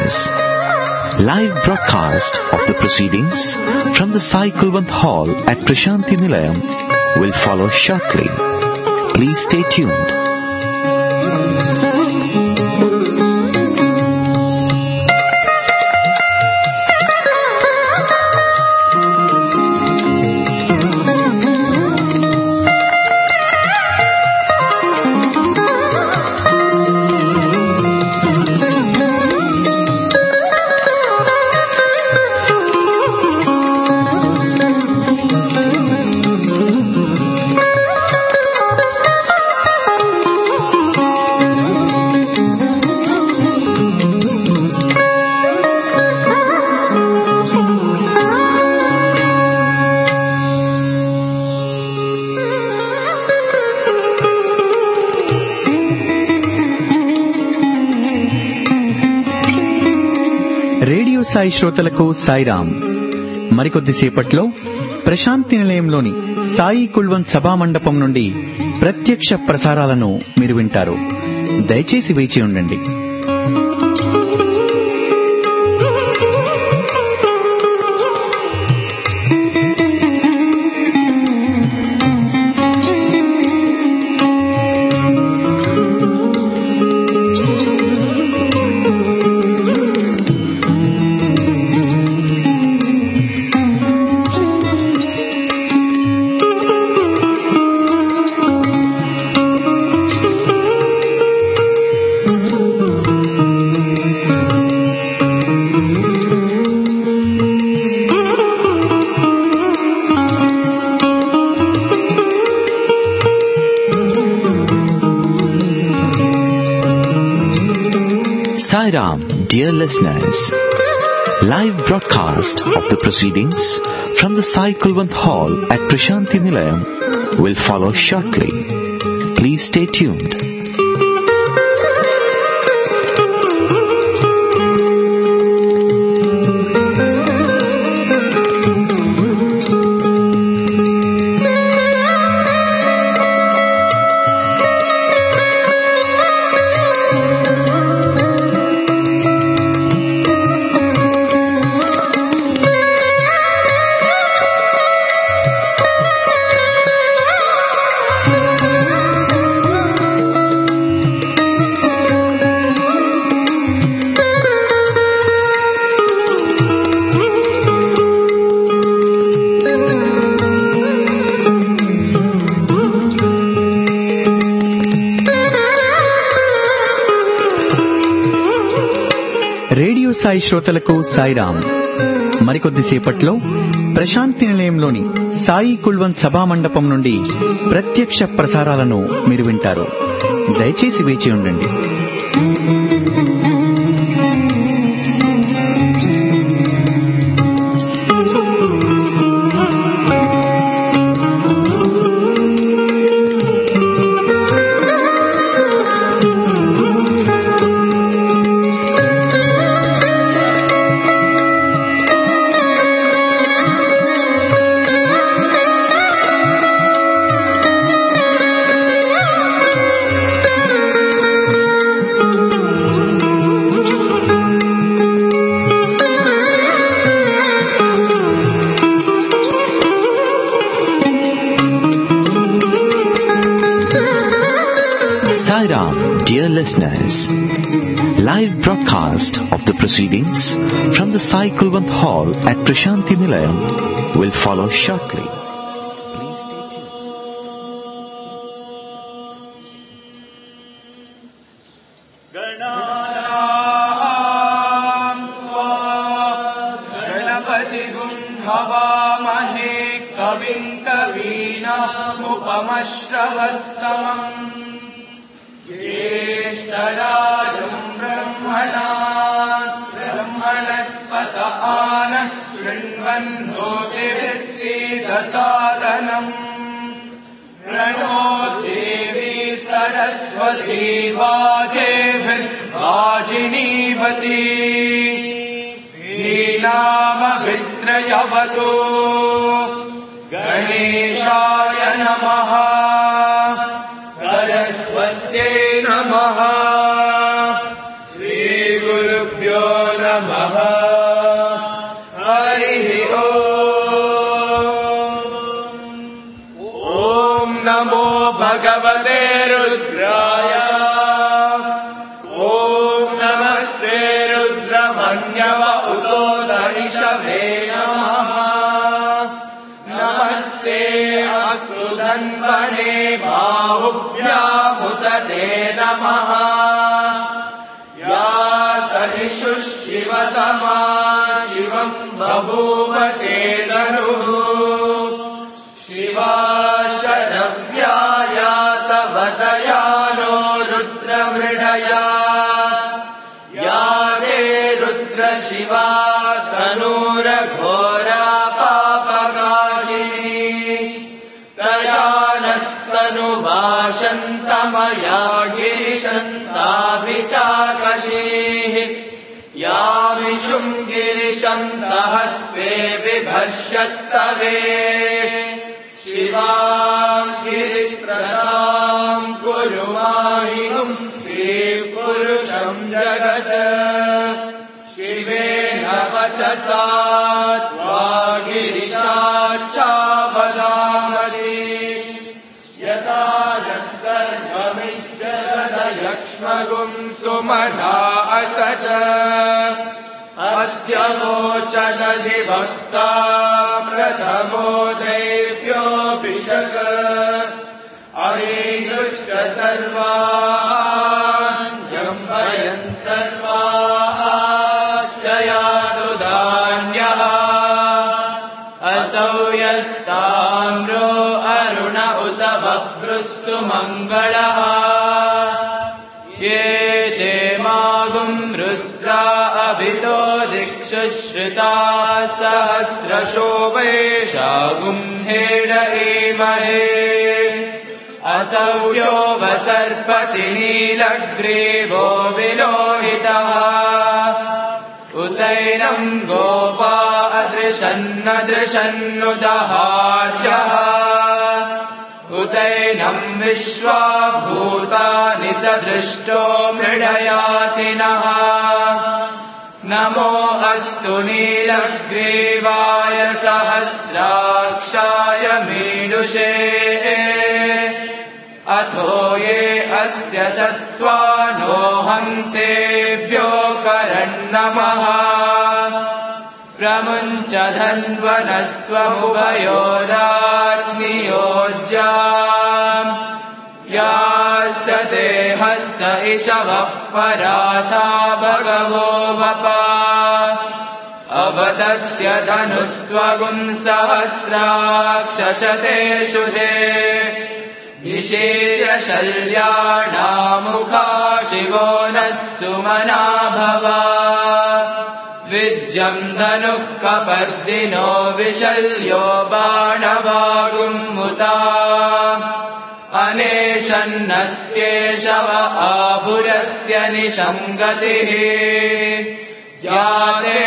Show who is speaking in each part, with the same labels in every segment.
Speaker 1: listeners, live broadcast of the proceedings from the Sai Kulwant Hall at Prashanti Nilayam will follow shortly. Please stay tuned.
Speaker 2: Radio Sai శ్రోతలకు సాయిరాం. మరికొద్దిసేపట్లో ప్రశాంతి నిలయంలోని సాయి కుల్వంత్ సభా మండపం నుండి ప్రత్యక్ష ప్రసారాలను మీరు వింటారు. దయచేసి వేచి ఉండండి.
Speaker 1: Sairam, dear listeners, live broadcast of the proceedings from the Sai Kulwant Hall at Prashanti Nilayam will follow shortly. Please stay tuned. Radio Sai శ్రోతలకు సాయిరాం. మరికొద్దిసేపట్లో ప్రశాంతి నిలయంలోని సాయి కుల్వంత్ సభా మండపం నుండి ప్రత్యక్ష ప్రసారాలను మీరు వింటారు. దయచేసి వేచి ఉండండి. Sairam, dear listeners, live broadcast of the proceedings from the Sai Kulwant Hall at Prashanti Nilayam will follow shortly. Please stay tuned.
Speaker 3: Ganapati हवामहे कविं कवीनामुपमश्रवस्तमम् ज्येष्ठराजं ब्रह्मणस्पत आनः शृण्वन् नोतिभिस्सीदसादनम् प्रणो देवी सरस्वती वाजेभिर्वाजिनीवती ीनामभित्रयवतु गणेशाय नमः सरस्वत्यै नमः श्रीगुरुभ्यो नमः हरिः ॐ नमो भगवते रुद्राय ॐ नमस्ते रुद्रमन्यव उतोदरिषभे नमः नमस्ते अस्तु धन्वने बाहुभ्यामुदते नमः या तरिषु शिवतमा शिवम् बभूव ते तनुः शिवा शरव्याया तव दयानो रुद्रमृडया या ते रुद्रशिवा तनूरघोरा पापकाशिनी तया नस्तनुभाषन्तमया गिरिशन्ताभिचाकशीः यामिषुम् गिरिशन्तहस्ते बिभर्ष्यस्तवे शिवाम् गिरित्रताम् कुरु माहिगुम् श्रीपुरुषम् जगत् शिवेन वचसा त्वा गिरिशाच्चावदामसि यथा नः सर्वमिज्जगदयक्ष्मगुम् सुमना असत् अद्यवोचदधिभक्ता प्रथमो दैव्योऽभिषक् अरीदुश्च सर्वान् भयन् सर्वाश्च यादुधान्यः असौ यस्ताम्रो अरुण उत बभ्रुः सुमङ्गलः ये चेमागुम् रुद्रा अभितो दिक्षु श्रुता सहस्रशो वैशागुम् हेडईमहे असौर्यो वसर्पति नीलग्रीवो विलोहितः उतैनम् गोपा अदृशन्नदृशन्नुदहार्यः उतैनम् विश्वा भूतानि सदृष्टो मृडयातिनः नमो अस्तु नीलग्रीवाय सहस्राक्षाय मीडुषे अथो ये अस्य सत्त्वानोऽहन्तेभ्यो करन्नमः प्रमुञ्च धन्वनस्त्वमुभयोराग्नियोज्याम् याश्च ते हस्त इषवः पराथा भगवो वपा अवदत्य धनुस्त्वगुम् सहस्राक्षशतेषु ते निषेय शल्याणामुखा शिवो नः सुमना भवा विज्यम् धनुः कपर्दिनो विशल्यो बाणवागुम्मुता अनेशन्नस्येषव आभुरस्य निशङ्गतिः याते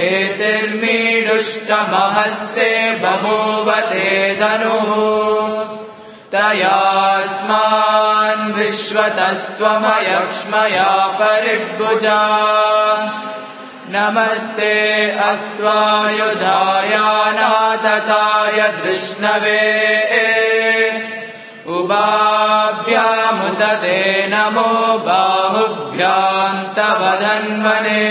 Speaker 3: हेतिर्मीडुष्टमहस्ते बभूवते धनुः तयास्मान् विश्वतस्त्वमयक्ष्मया परिभुजा नमस्ते अस्त्वायुधायानाथताय धृष्णवे उभाभ्यामुदते नमो बाहुभ्याम् तव धन्वने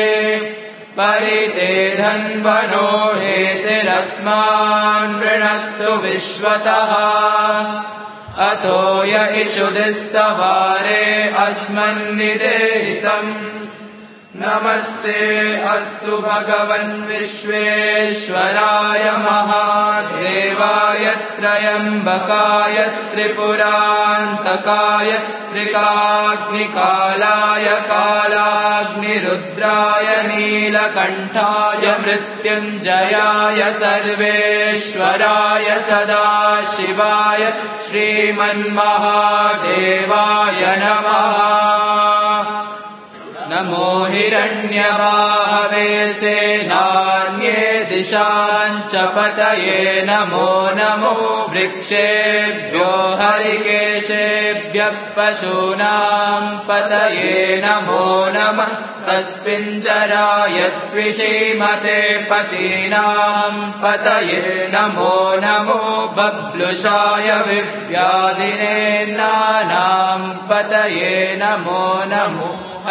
Speaker 3: परिते धन्वनो हेतिरस्मान् वृणक्तु विश्वतः अथो य इषुदिस्तवारे अस्मन्निदेहितम् नमस्ते अस्तु भगवन् विश्वेश्वराय महादेवाय त्र्यम्बकाय त्रिपुरान्तकाय त्रिकाग्निकालाय कालाग्निरुद्राय नीलकण्ठाय मृत्युञ्जयाय सर्वेश्वराय सदाशिवाय श्रीमन्महादेवाय नमः नमो हिरण्यबाहवे सेनान्ये दिशाञ्च पतये नमो नमो वृक्षेभ्यो हरिकेशेभ्यः पशूनां पतये नमो नमः सस्पिञ्जराय त्विषीमते पतीनां पतये नमो नमो बब्लुषाय विव्याधिने नानां पतये नमो नमो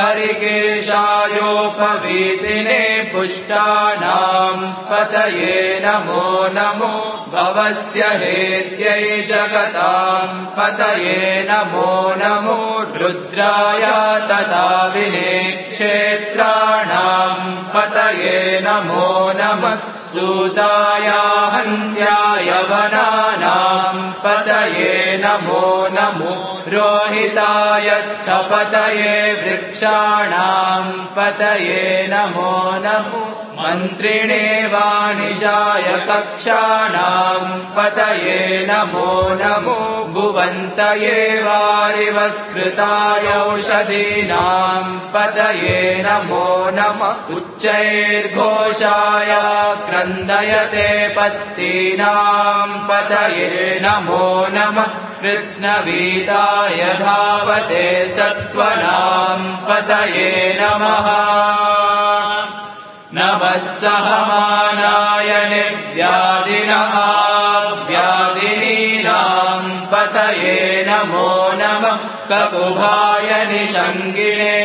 Speaker 3: हरिकेशायोपवीतिने पुष्टानां पतये नमो नमो भवस्य हेत्यै जगतां पतये नमो नमो रुद्राय तथा विने क्षेत्राणां पतये नमो नमः सूताय हन्त्याय वनानां पतये नमो नमो रोहिताय स्थपतये वृक्षाणां पतये नमो नमो मन्त्रिणे वाणिजाय कक्षाणां पतये नमो नमो भुवन्तये वारिवस्कृताय औषधीनां पतये नमो नमः उच्चैर्घोषाय क्रन्दयते पत्तीनां पतये नमो नमः कृत्स्नवीताय धावते सत्त्वनां पतये नमः नमः सहमानाय निर्व्याधिनः व्याधिनीनां पतये नमो नमः ककुभाय निषङ्गिणे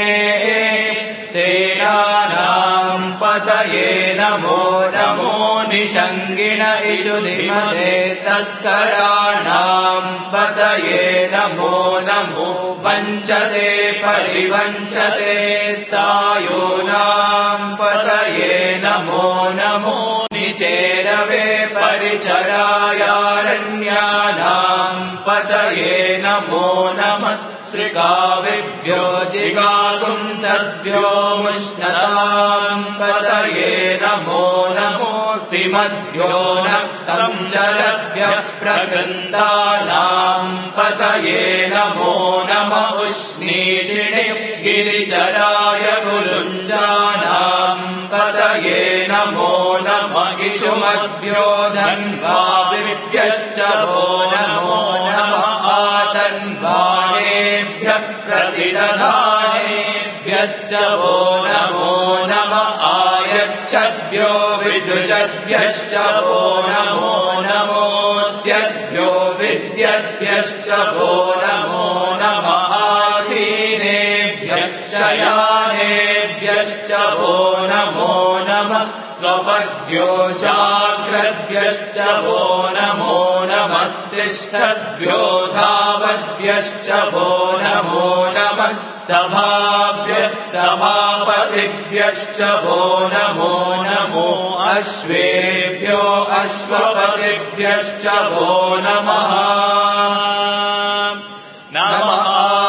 Speaker 3: स्तेनानां पतये नमो नमो निषङ्गिण इषुधिमते तस्कराणां पतये नमो नमो वञ्चते परिवञ्चते स्थायूनां पतये नमो नमो निचेरवे परिचरायारण्यानां पतये नमो नमः श्रिकाविभ्यो जिगागुंसद्भ्यो मुष्णतां पतये नमो नमो सिमद्भ्यो नक्तं चरद्भ्यः प्रकृन्तानां पतये नमो नमः उष्णीषिणे गिरिचराय गुरुञ्जानां पतये नमो नमः इषुमद्भ्यो धन्वाविभ्यश्च वो नमो नमः आतन्वानेभ्यः प्रतिदधानेभ्यश्च वो नमो नमः आयच्छद्भ्यो विसृजद्भ्यश्च वो नमो नमोऽस्यद्भ्यो विद्यद्भ्यश्च वो नमो नमः आसीनेभ्यश्च यानेभ्यश्च वो नमो नमः स्वपद्भ्यो जाग्रद्भ्यश्च वो नमो नमस्तिष्ठद्भ्यो धावद्भ्यश्च वो नमो नमः सभाभ्यः सभापतिभ्यश्च वो नमो नमो अश्वेभ्यो अश्वपतिभ्यश्च वो नमः नमः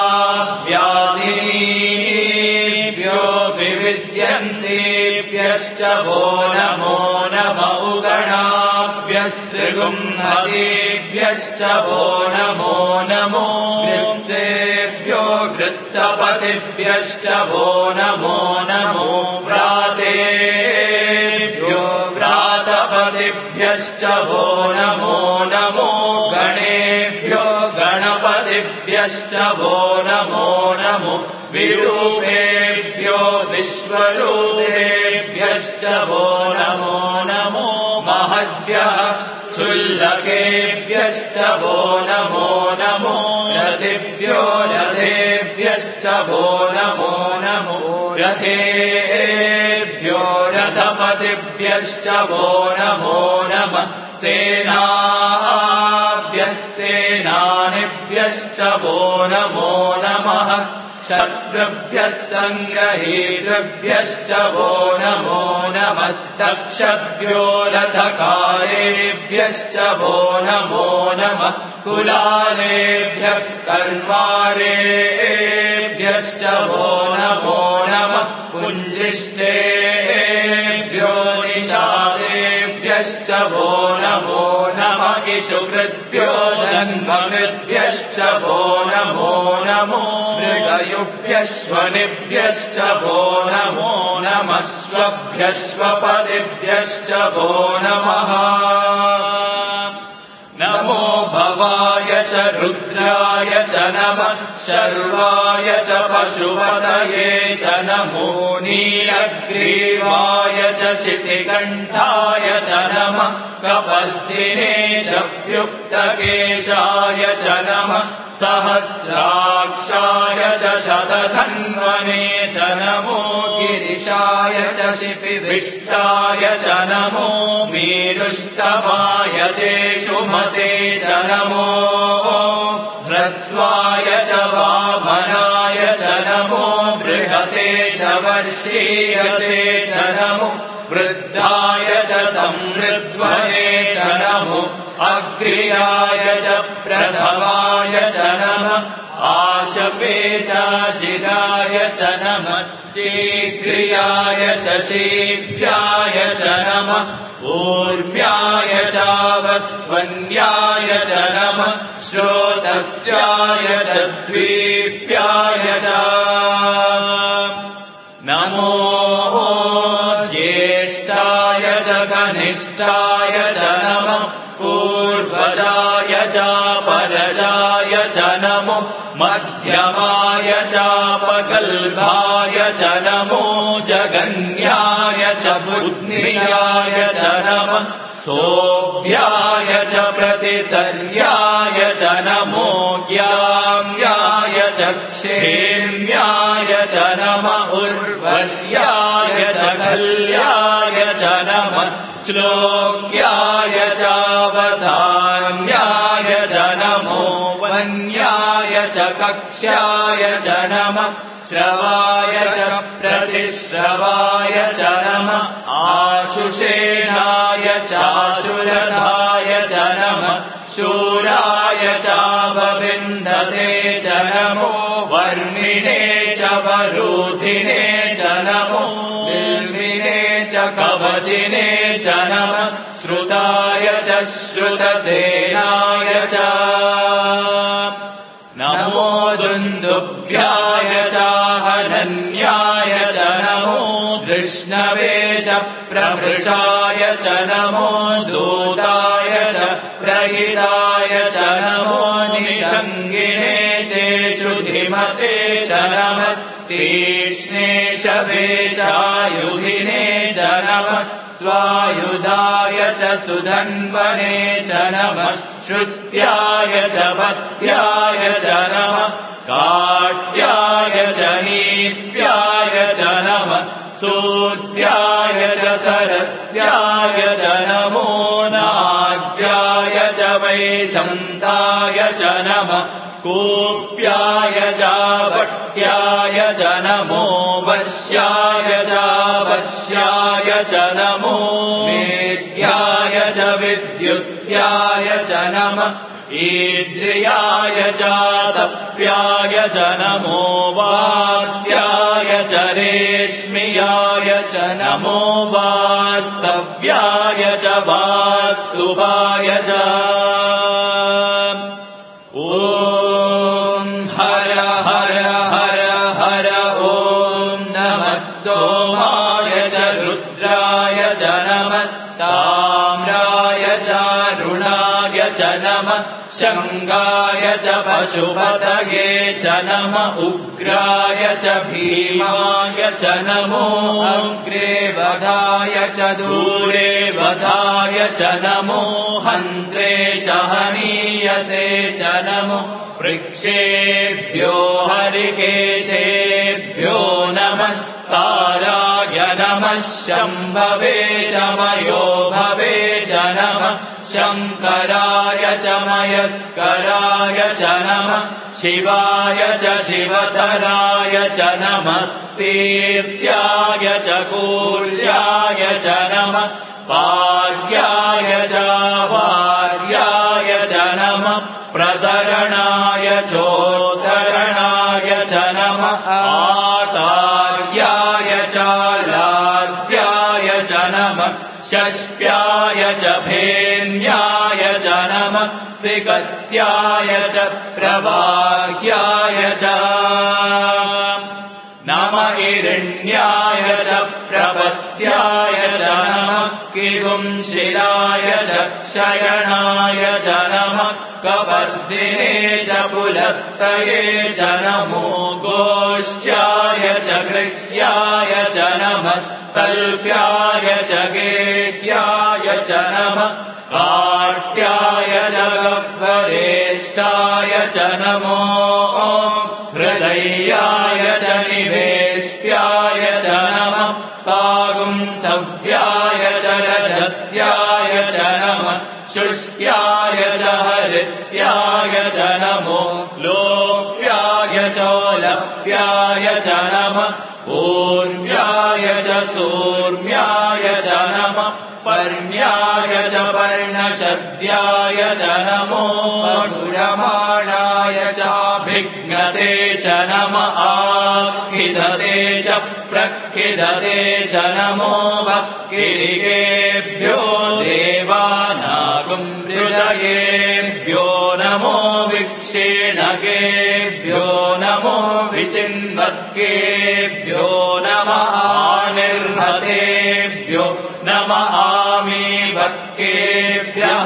Speaker 3: व्याधिनीभ्यो विविद्यन्तेभ्यश्च वो नमो नमः उगणाभ्यस्त्रिगुंहतेभ्यश्च वो नमो नमो कृत्सेभ्यो कृत्सपतिभ्यश्च वो नमो नमो व्रातेभ्यो व्रातपतिभ्यश्च वो नमो नमो गणेभ्यो गणपतिभ्यश्च वो नमो नमो विरूपेभ्यो विश्वरूपेभ्यश्च वो नमो नमो महद्भ्यः क्षुल्लकेभ्यश्च वो नमो नमो रथेभ्यो रथेभ्यश्च वो नमो नमो रथेभ्यो रथपतिभ्यश्च वो नमो नमः सेनाभ्यः सेनानिभ्यश्च वो नमो नमः शत्रुभ्यः सङ्ग्रहेतृभ्यश्च वो नमो नमस्तक्षभ्यो रथकारेभ्यश्च वो नमो नमः कुलालेभ्यः कर्वारेभ्यश्च वो नमो नमः पुञ्जिष्टेभ्यो निषादेभ्यश्च वो नमो नमः इषुकृद्भ्यो जन्मकृद्भ्यश्च वो नमो नमो मृगयो तुभ्यश्वनिभ्यश्च वो नमो नमः स्वभ्यश्वपदिभ्यश्च वो नमः नमो भवाय च रुद्राय च नमः शर्वाय च पशुपतये च नमो नीलग्रीवाय च शितिकण्ठाय च नमः कपर्दिने च व्युक्तकेशाय च नमः सहस्राक्षाय च शतधन्वने च नमो गिरिशाय च शिपिविष्टाय च नमो मीरुष्टमाय चेषुमते च नमो ह्रस्वाय च वामनाय च नमो बृहते च वर्षीयसे च नमो वृद्धाय च समृद्ध्वने च नमो अग्र्याय च प्रथमाय च नमः आशपे च जिगाय च नमः शीघ्रियाय च शीभ्याय च नमः ऊर्म्याय च वस्वन्याय च नमः श्रोतस्याय च द्वीप्याय च नमो ज्येष्ठाय च कनिष्ठाय च नमः पूर्वजाय च परजाय च नमो मध्यमाय चापकल्पाय च नमो जगन्याय च बुद्ध्याय च नमः सोऽभ्याय च प्रतिसर्याय च नमो ज्ञाम्याय च क्षेम्याय च नमः उर्वर्याय च कल्याय च नमः श्लोक्याय चावसान्याय च नमो वन्याय च कक्ष्याय च नमः श्रवाय च प्रतिश्रवाय च नमः आशुषेणाय चाशुरधाय च नमः शूराय चावविन्धते च नमो वर्मिणे च वरूधिने च नमो बिल्विने च कवचिने च नमः श्रुताय च श्रुतसेनाय च नमो दुन्दुभ्याय च हनन्याय च नमो धृष्णवे च प्रभृशाय च नमो दूताय च प्रहिताय च नमो निषङ्गिणे चेषुधिमते च नमस्तीक्ष्णे शवे चायुधिने च नमः स्वायुधाय च सुधन्वने च नमः श्रुत्याय च पत्याय च नमः काट्याय च नीप्याय च नमः सूत्याय च सरस्याय च नमो नाग्याय च वैशन्ताय च नमः कूप्याय च वट्याय च नमो वश्याय च वश्याय च नमो मेद्याय च विद्युत्याय च नमः ईद्रियाय च तप्याय च नमो वात्याय च रेश्मियाय च नमो वास्तव्याय च वास्तुवाय च ॐ हर हर हर हर ॐ नमः सोमाय च रुद्राय च नमस्ताम्राय च रुणाय च नमः शङ्गाय च पशुपतये च नमः उग्राय च भीमाय च नमो अग्रे वधाय च दूरे वधाय च नमो हन्त्रे च हनीयसे च नमो वृक्षेभ्यो हरिकेशेभ्यो नमस्ताराय नमः शम्भवे च मयो भवे च नमः शङ्कराय च मयस्कराय च नमः शिवाय च शिवतराय च नमस्तीर्थ्याय च कूल्याय च नमः पार्याय च वार्याय च नमः प्रतरणाय चोत्तरणाय च नमः आतार्याय च लाद्याय च नमः षष्ट्याय च भेन्याय च नमः सिकत्याय च प्रवाह्याय च हिरण्याय च प्रपत्याय च नमः किगुंशिलाय च शयनाय च नमः कपर्दिने च पुलस्तये च नमो गोष्ठ्याय च गृह्याय च नमस्तल्प्याय च गेह्याय च नमः काट्याय च गह्वरेष्ठाय च नमो हृदयाय च निवेष्ट्याय च नमः पागुंसव्याय च रजस्याय च नमः शुष्क्याय च हरित्याय च नमो लोप्याय चोलप्याय च नमः पूर्व्याय च सूर्म्याय च नमः पर्ण्याय च पर्णशद्याय च नमो अनुरमाणाय चाभिघ्नते च नमः आखिदते च प्रखिदते च नमो भक्तिरिगेभ्यो देवानागुंहृदयेभ्यो नमो विक्षीणकेभ्यो नमो विचिन्वद्गेभ्यो नमः निर्हतेभ्यो नमः आमीवत्केभ्यः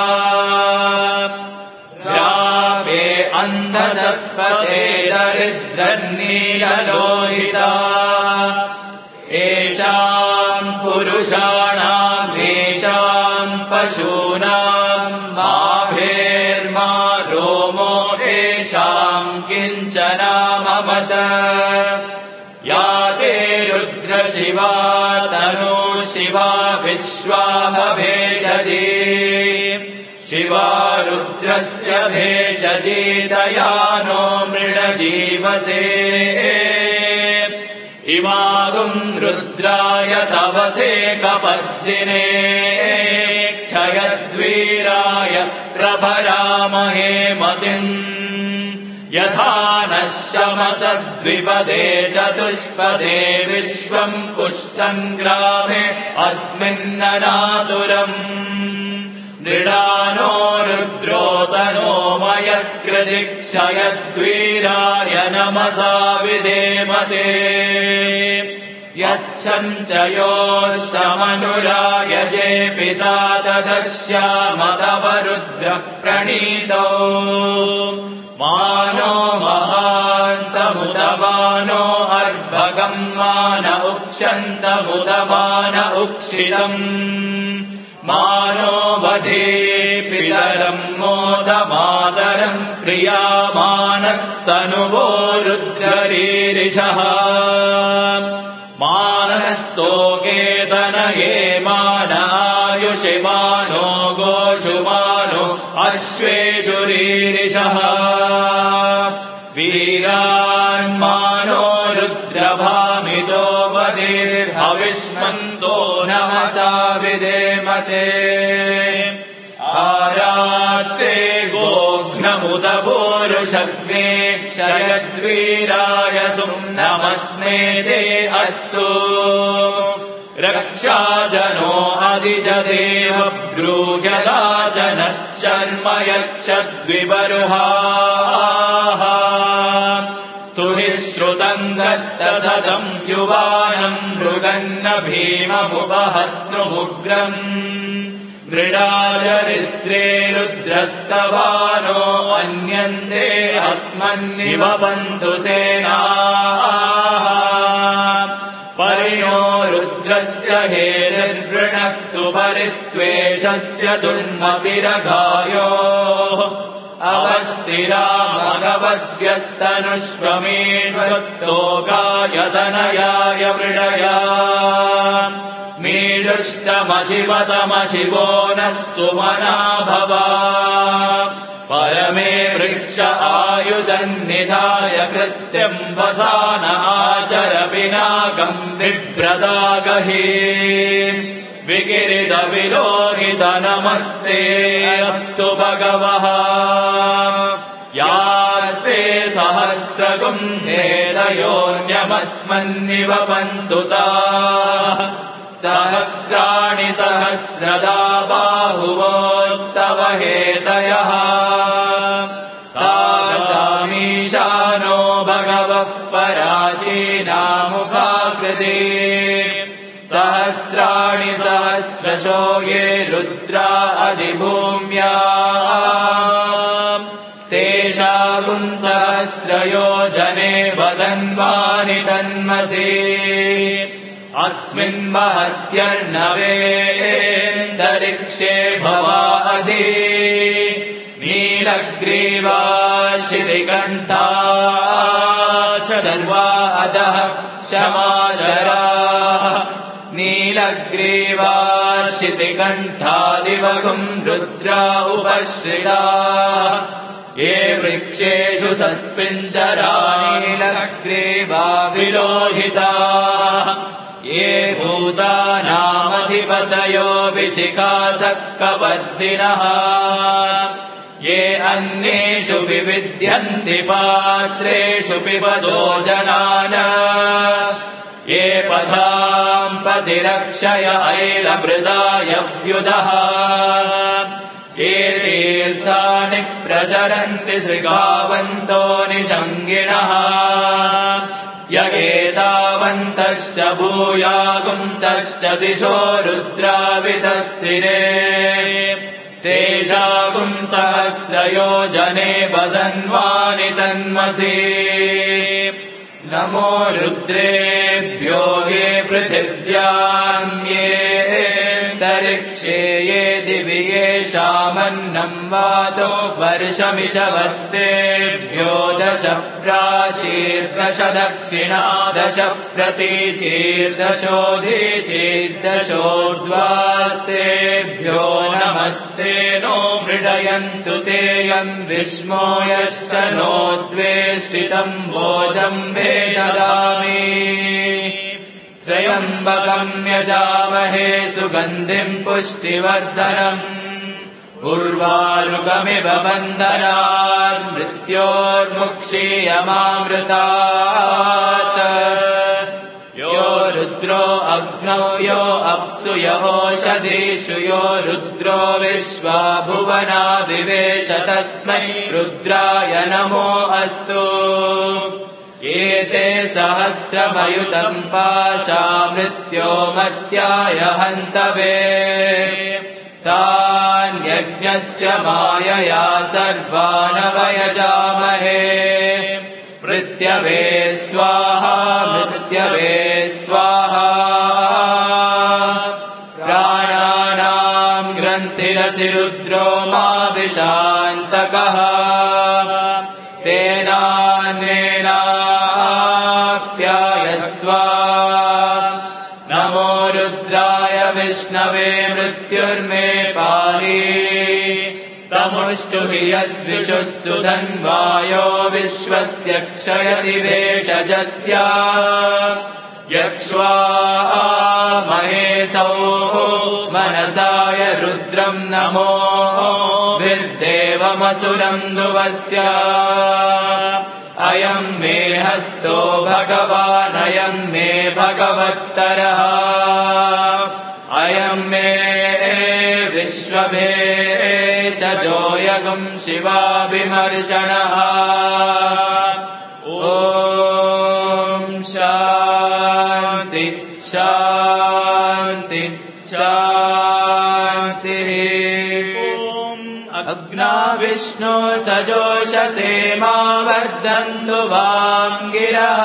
Speaker 3: ग्रावे अन्धसस्पते दरिद्रन्नीललोहिता येषाम् पुरुषाणाम् येषाम् पशूनाम् माभेर्मा रोमो येषाम् किञ्चनाममत या ते रुद्रशिवा तनो शिवा विश्वाह भेषजी शिवा रुद्रस्य भेषजी दयानो मृडजीवसे इमागुम् रुद्राय तवसे कपर्दिने क्षयद्वीराय प्रभरामहे मतिम् यथा नः शमसद्विपदे चतुष्पदे विश्वम् पुष्टम् ग्रामे अस्मिन्ननातुरम् नृडानो रुद्रोतनो मयस्कृति क्षयद्वीराय नमसा विधेमते यच्छञ्चयोश्चमनुरायजे पिता तदश्यामतवरुद्रः प्रणीतौ मानो महान्तमुदमानो अर्भगम् मान उक्षन्तमुदमान उक्षितम् मानो वधे पितरम् मोदमादरम् प्रियामानस्तनुवो रुद्ररीरिषः मानस्तोकेतनये मानायुषिमानो गोषुमानो अश्वेषु रीरिषः वीरान्मानो रुद्रभामितो वधिर्हविष्मन्तो नमसा विधेमते आरात्ते गोघ्नमुदपूरुषग्ने क्षयद्वीराय सुम्नमस्मे ते अस्तु रक्षाजनो अधिजदेव ब्रूह्यदाचनश्चर्म यक्षद्विबर्हाः स्तुभिः श्रुतम् दत्तदम् युवानम् मृगन्न भीममुपहत्नुमुग्रम् मृडाचरित्रे रुद्रस्तवानो अन्यन्ते अस्मन्निव बन्धु सेनाः परिणो रुद्रस्य हेरिर्वृणक्तु परित्वेषस्य दुर्मपिरगायोः अवस्थिरा भगवद्भ्यस्तनुष्वमीढस्तो गायतनयाय मृडया मीडुष्टमशिवतमशिवो नः सुमना भव परमे वृक्ष आयुधन्निधाय कृत्यम् वसान आचर पिनाकम् बिभ्रदागहि विकिरितविलोहित नमस्ते अस्तु भगवः यास्ते सहस्रगुम्भेदयोऽन्यमस्मन्निव पन्तुताः सहस्राणि सहस्रदा बाहुवोस्तव हेतयः तासामीशानो भगवः पराचीनामुखा हृदि सहस्राणि सहस्रशो ये रुद्रा अधिभूम्याम् तेषाम् सहस्रयोजने वदन्वानि तन्मसि अस्मिन् महत्यर्णवेन्दरिक्षे भवादि नीलग्रीवा शितिकण्ठा शर्वा अधः क्षमाचराः नीलग्रीवा शितिकण्ठादिवगुम् रुद्रा उपश्रिताः ये वृक्षेषु सस्पिञ्जराणि नीलग्रीवा विलोहिताः ये भूतानामधिपतयो विशिखासक्कवर्धिनः ये अन्येषु विविद्यन्ति पात्रेषु पिबतो जनान ये पदाम् पतिरक्षय ऐलमृदायव्युदः ये तीर्थानि प्रचरन्ति श्रीगावन्तो निषङ्गिणः यगेतावन्तश्च भूयागुंसश्च दिशो रुद्रावितस्थिरे तेषागुम् सहस्रयोजने वदन्वानि तन्मसि नमो रुद्रेभ्यो ये पृथिव्याम् ये तरिक्षे ये दिवि येषामन्नम् वातो वर्षमिषवस्तेभ्यो 10 प्राचीर्दश दक्षिणा 10 प्रतीचीर्दशोऽधीचीर्दशोर्ध्वास्तेभ्यो नमस्ते नो मृडयन्तु तेऽयम् विष्मो यश्च नो द्वेष्टितम् भोजम् वे ददामि त्र्यम्बकम् यजामहे सुगन्धिम् पुष्टिवर्धनम् उर्वारुकमिव बन्धनात् मृत्योर्मुक्षीयमामृतात् यो रुद्रो अग्नौ यो अप्सु यहोषधीषु यो रुद्रो विश्वा भुवना विवेश तस्मै रुद्राय नमो अस्तु एते सहस्रमयुतम् पाशा मृत्यो मर्त्याय हन्तवे तान्यज्ञस्य मायया सर्वानवयजामहे मृत्यवे स्वाहा मृत्यवे स्वाहा प्राणानाम् ग्रन्थिरसि रुद्रो मा विशान्तकः तेनान्येनाप्यायस्व नमो रुद्राय विष्णवे मृत्युर्मे पाहि तमुष्टु हि यस्विषुः सुधन्वायो विश्वस्य क्षयति वेषजस्य यक्ष्वा महेशौ मनसाय रुद्रम् नमो विर्देवमसुरम् दुवस्य अयम् मे हस्तो भगवान् अयम् मे भगवत्तरः अयम् मे विश्वभेषजोऽयगुम् शिवाभिमर्शनः ॐ शान्ति शान्ति शान्तिः अग्ना विष्णो सजोषसे मा वर्धन्तु वाङ्गिरः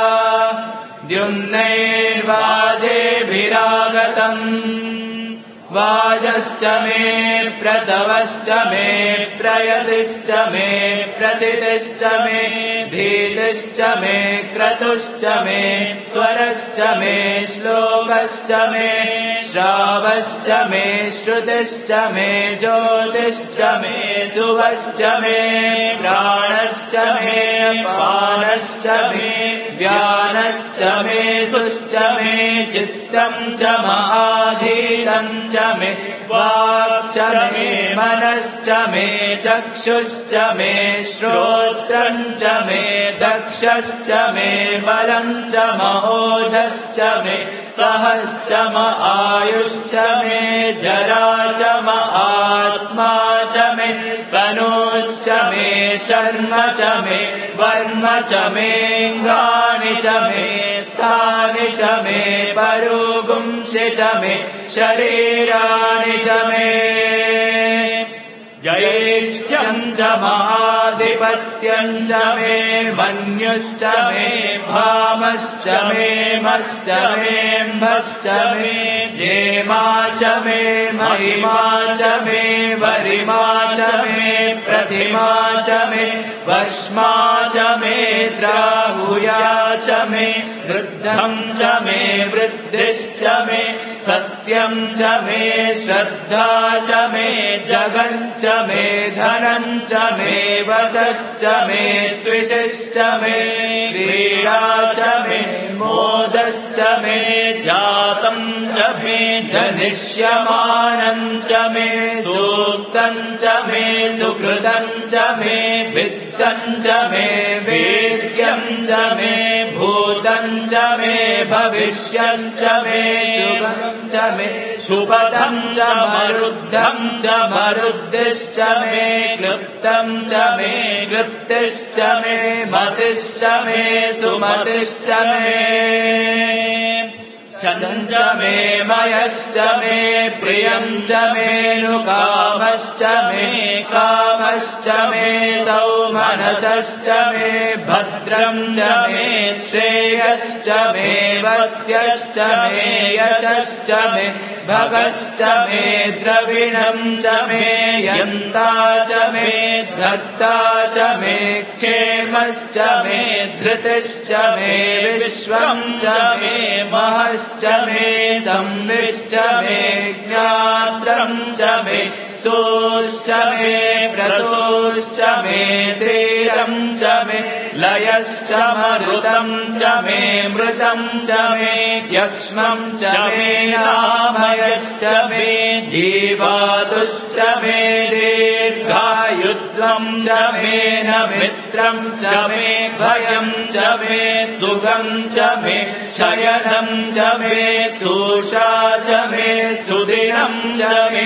Speaker 3: द्युम्नैर्वाजेभिरागतम् वाजश्च मे प्रसवश्च मे प्रयतिश्च मे प्रसितिश्च मे धीतिश्च मे क्रतुश्च मे स्वरश्च मे श्लोकश्च मे श्रावश्च मे श्रुतिश्च मे ज्योतिश्च मे सुवश्च मे प्राणश्च मे पानश्च मे व्यानश्च मे सुश्च मे चित्तम् च महाधीरम् च मे वाक् च मे मनश्च मे चक्षुश्च मे श्रोत्रम् च मे दक्षश्च मे बलम् च महोधश्च मे सहश्च म आयुश्च मे जरा च म आत्मा च मे तनुश्च मे शर्म च मे वर्म च मेऽङ्गानि च मे स्थानि च मे परोगुंसि च मे शरीराणि च मे जयेष्ठ्यं च महाधिपत्यं च मे मन्युश्च मे भामश्च मे मश्च मेऽम्भश्च मे जेमा च मे महिमा च मे वरिमा च मे प्रतिमा च मे वश्मा च मे द्राहुया च मे वृद्धं च मे वृद्धिश्च मे सत्यं च मे श्रद्धा च मे जगञ्च मे धनं च मे वसश्च मे द्विषश्च मे क्रीडा च मे मोदश्च मे जातं च मे जनिष्यमानं च मे सूक्तं च मे सुकृतं च मे वित्तं च मे वेद्यं च मे भूतं च मे भविष्यं च मे सुखं च मे सुपदं च मरुद्धं च मरुद्धिश्च मे क्लृप्तं च मे क्लृप्तिश्च मे मतिश्च मे सुमतिश्च मे च मे मयश्च मे प्रियं च मेऽनुकामश्च मे कामश्च मे सौमनसश्च मे भद्रं च मे श्रेयश्च मे वस्यश्च मे यशश्च मे भगश्च मे द्रविणं च मे यन्ता च मे धत्ता च मे क्षेमश्च मे धृतिश्च मे विश्वं च मे महश्च मे संविच्च मे ज्ञात्रं च मे सोश्च मे प्रसोश्च मे सेरं च मे लयश्च मरुतं च मे मृतं च मे यक्ष्मं च मे नामयश्च मे जीवातुश्च मे दीर्घायुत्वं च मे नमित्रं च मे भयं च मे सुखं च मे शयनं च मे सुषा च मे सुदिनं च मे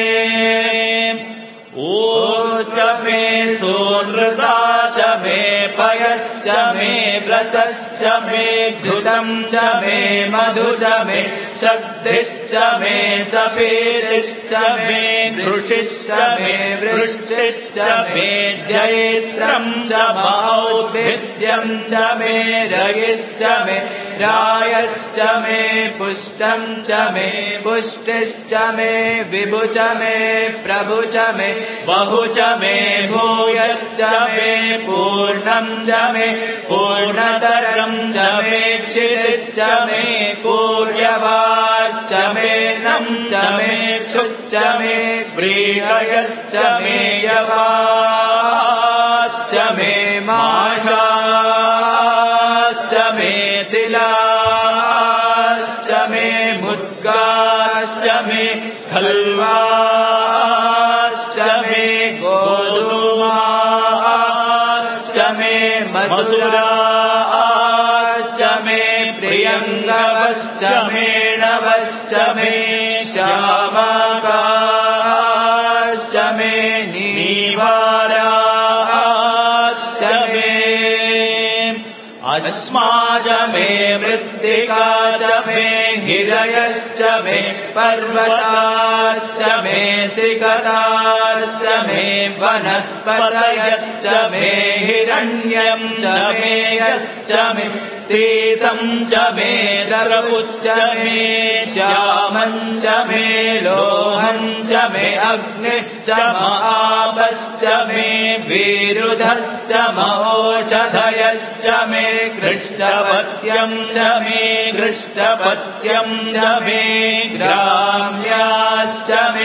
Speaker 3: ऊर्ज मे सोनृता च मे पयश्च मे व्रसश्च मे घृतं च मे मधु च मे शक्तिश्च मे सपेतिश्च मे कृषिश्च मे वृष्टिश्च मे जयित्रं च मौद्भिद्यं च मे रयिश्च मे रायश्च मे पुष्टं च मे पुष्टिश्च मे विभु च मे प्रभु च मे बहु च मे भूयश्च मे पूर्णं च मे पूर्णतरं च मे क्षितिश्च मे कूर्यवाश्च मे नं च मे क्षुश्च मे व्रीहयश्च मे यवाश्च मे माशाश्च मे तिलाश्च मे मुद्गाश्च मे खल्वाश्च मे गोधूमाश्च मे मसुराश्च मे प्रियङ्गवश्च मे नवश्च मे श्यामाकाश्च मे नीवाराश्च मे अस्माज मे मृत्तिका च मे हिरयश्च मे पर्वताश्च मे सिकताश्च मे वनस्पतयश्च मे हिरण्यं च मे यश्च मे शेषं च मे ररवुश्च मे श्यामं च मे लोहं च मे अग्निश्च महापश्च मे विरुधश्च महोषधयश्च मे कृष्णपत्यं च मे कृष्णपत्यं च मे ग्राम्याश्च मे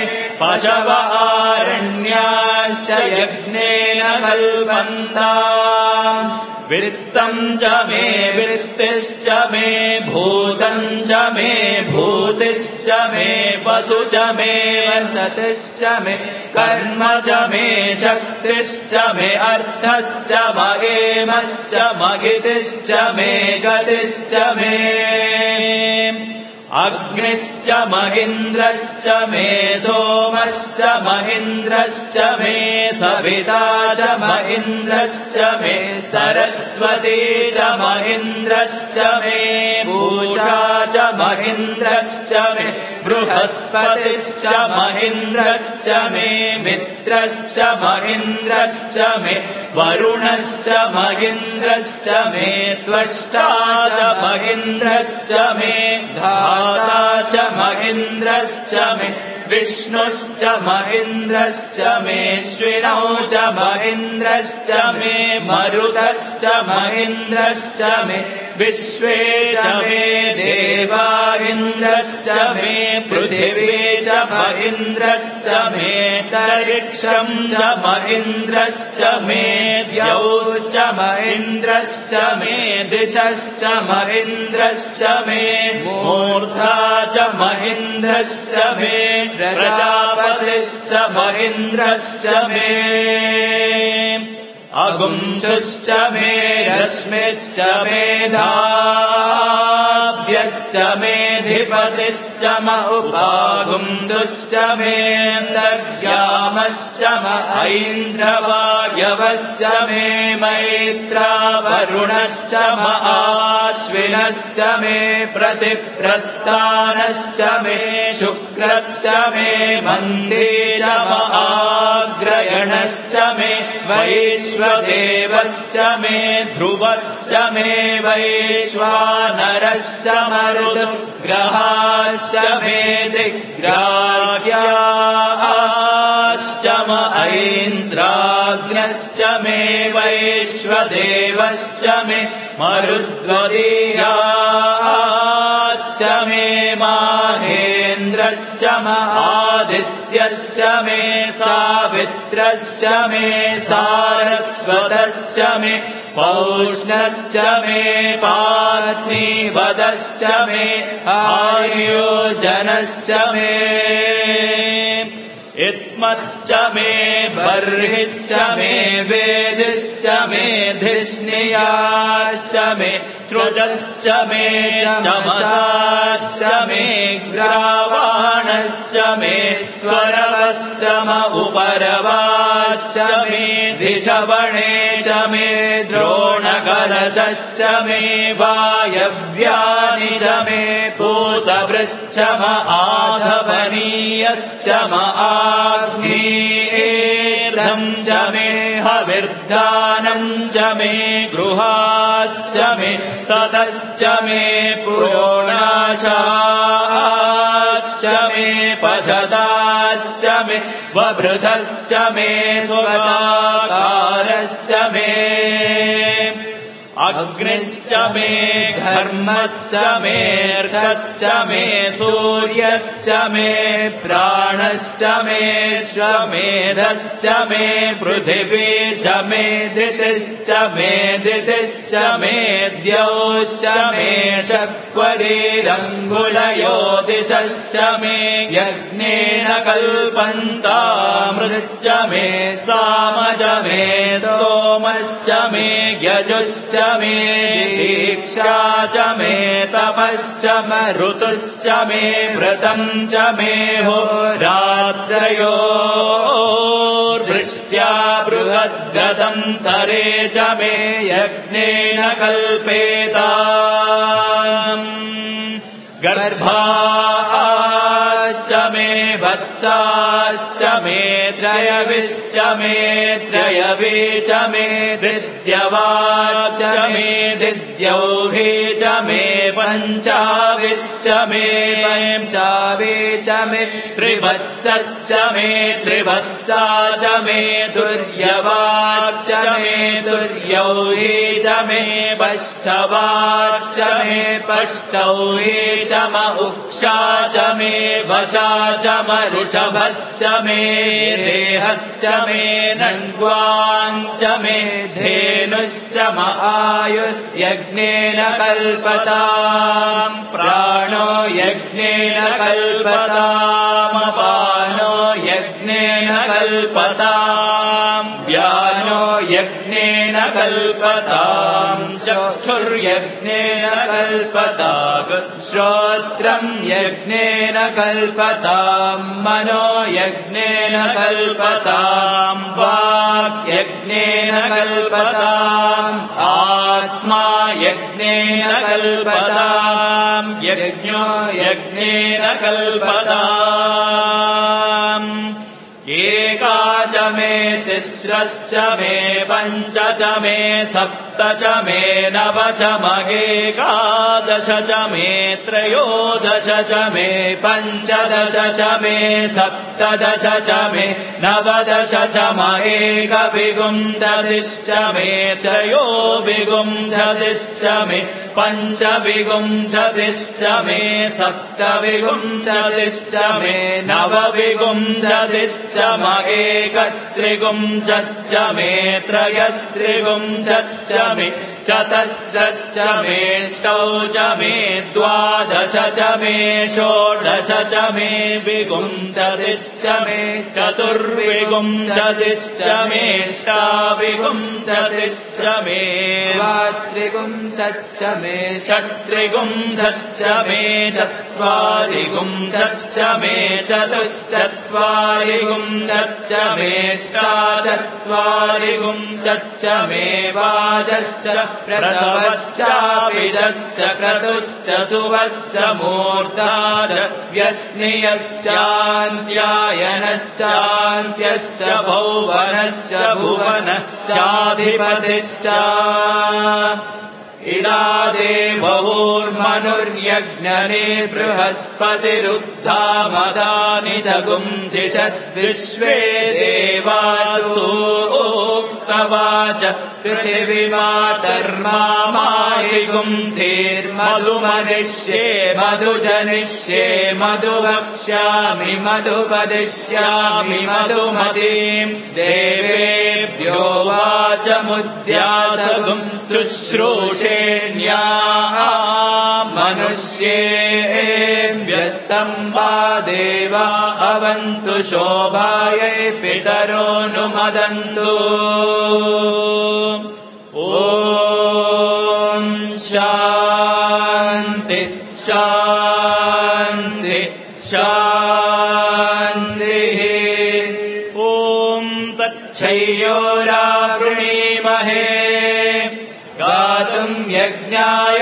Speaker 3: पशवारण्याश्च यज्ञेन कल्पन्ताम् वित्तं च मे वित्तिश्च मे भूतं च मे भूतिश्च मे वसु च मे वसतिश्च मे कर्म च मे शक्तिश्च मे अर्थश्च महेमश्च महितिश्च मे गतिश्च मे अग्निश्च महीन्द्रश्च मे सोमश्च महीन्द्रश्च मे सविता च महीन्द्रश्च मे सरस्वती च महीन्द्रश्च मे पूषा च महीन्द्रश्च मे बृहस्पतिश्च महीन्द्रश्च मे मित्रश्च महीन्द्रश्च मे वरुणश्च महीन्द्रश्च मे त्वष्टा च महीन्द्रश्च मे धाता च महीन्द्रश्च मे विष्णुश्च महीन्द्रश्च मे श्विनौ च महीन्द्रश्च मे मरुतश्च महीन्द्रश्च मे विश्वे च मे देवा इन्द्रश्च मे पृथिवी च महीन्द्रश्च मे तरिक्षं च महीन्द्रश्च मे द्यौश्च महीन्द्रश्च मे दिशश्च महीन्द्रश्च मे मूर्धा च महीन्द्रश्च मे प्रजापतिश्च महीन्द्रश्च मे अगुंसुश्च मे रश्मिश्च मेधाभ्यश्च मेधिपतिश्च उपागुंसुश्च मेऽन्तर्यामश्च ऐन्द्रवायवश्च मे मैत्रा वरुणश्च आश्विनश्च मे प्रतिप्रस्थानश्च मे शुक्रश्च मे मन्दे च आग्रयणश्च मे वैश्वदेवश्च मे ध्रुवश्च मे वैश्वानरश्च मरुद्ग्रहाश्च मे दिग्राह्याश्च ऐन्द्राग्नश्च मे वैश्वदेवश्च मे मरुद्गदीयाश्च मे माहेन्द्रश्च आदित्यश्च मे सावित्रश्च मे सारस्वतश्च मे पौष्णश्च मे पार्थिवदश्च मे आर्योजनश्च मे इत्मश्च मे बर्हिश्च मे वेदिश्च मे धिष्णियाश्च मे सृजश्च मे चमसाश्च मे ग्रावाणश्च मे स्वरवश्च उपरवाश्च मे दिशवणे च मे द्रोणकलशश्च मे वायव्यानि च मे पूतवृच्छ आधवनीयश्च आग्नेयेर्धं च मे हविर्दानं च मे गृहाश्च मे सतश्च मे पुरोणाशाश्च मे पचदाश्च मे वभृतश्च मे स्वकाकारश्च मे अग्निश्च मे धर्मश्च मेऽर्कश्च मे सूर्यश्च मे प्राणश्च मे श्वमेधश्च मे पृथिवी च मे दितिश्च मे द्यौश्च मे चक्वरीरङ्गुलयोदिशश्च मे यज्ञेन कल्पन्तामृच्च मे सामज मे स्तोमश्च मे यजुश्च मे दीक्षा च मे तपश्च ऋतुश्च मे व्रतं च मे होरात्रयोर्वृष्ट्या बृहद्गतं तरे च मे यज्ञेन कल्पेताम् गर्भाश्च मे वत्साश्च मे त्रयविश्च मे त्रयवी च मे दिद्यवाच मे दिद्यौहि च मे पञ्चाविश्च मे पञ्चावी च मे त्रिवत्सश्च मे त्रिवत्सा च मे दुर्यवाच मे दुर्यौहि च मे पष्टवाच मे पष्टौहि च उक्षा च मे वशा च ऋषभश्च मे देहश्च मे नङ्ग्वाञ्च मे धेनुश्च आयुर्यज्ञेन कल्पताम् प्राणो यज्ञेन कल्पतामपानो यज्ञेन कल्पताम् व्यानो यज्ञेन कल्पताम् चक्षुर् चक्षुर्यज्ञेन कल्पताम् श्रोत्रम् यज्ञेन कल्पताम् मनो यज्ञेन कल्पताम् वाक् यज्ञेन कल्पताम् आत्मा यज्ञेन कल्पताम् यज्ञो यज्ञेन कल्पताम् एका च मे तिस्रश्च मे पञ्च च मे सप्त च मे नव च मगेकादश च मे त्रयोदश च मे पञ्चदश च मे सप्तदश च मे नवदश च मगेकविंशतिश्च मे त्रयोविंशतिश्च मे पञ्चविंशतिश्च मे सप्तविंशतिश्च मे नवविंशतिश्च मगेकत्रिविंशतिश्च मे त्रयस्त्रिविंशतिश्च मे चतस्रश्च मे ष्टौ च मे द्वादश च मे षोडश च मे विंशतिश्च मे चतुर्विंशतिश्च मे षट्विंशतिश्च मे त्रिविंशतिश्च मे षट्त्रिविंशतिश्च मे चत्वारिविंशतिश्च मे चतुश्चत्वारिविंशतिश्च मे षट्चत्वारिविंशतिश्च मे वाजश्च प्रसवश्चापिजश्च क्रतुश्च सुवश्च मूर्धा च व्यस्नियश्चान्त्यायनश्चान्त्यश्च भौवनश्च भुवनश्चाधिपतिश्च इडादे बहुर्मनुर्यज्ञने बृहस्पतिरुद्धामदानि जगुंसिषद्विश्वे देवासोक्तवाच पृथिवीमातर्मामाहिगुंसेर्मधुमनिष्ये मधुजनिष्ये मधुवक्ष्यामि मधुपदिष्यामि मधुमतीम् देवेभ्यो वाचमुद्यासगुं शुश्रूषेण्या मनुष्येभ्यस्तम् वा देवा अवन्तु शोभायै पितरो नुमदन्तु ॐ शान्ति शान्ति शान्तिः ॐ तच्छयोरावृणीमहे गातुम् यज्ञाय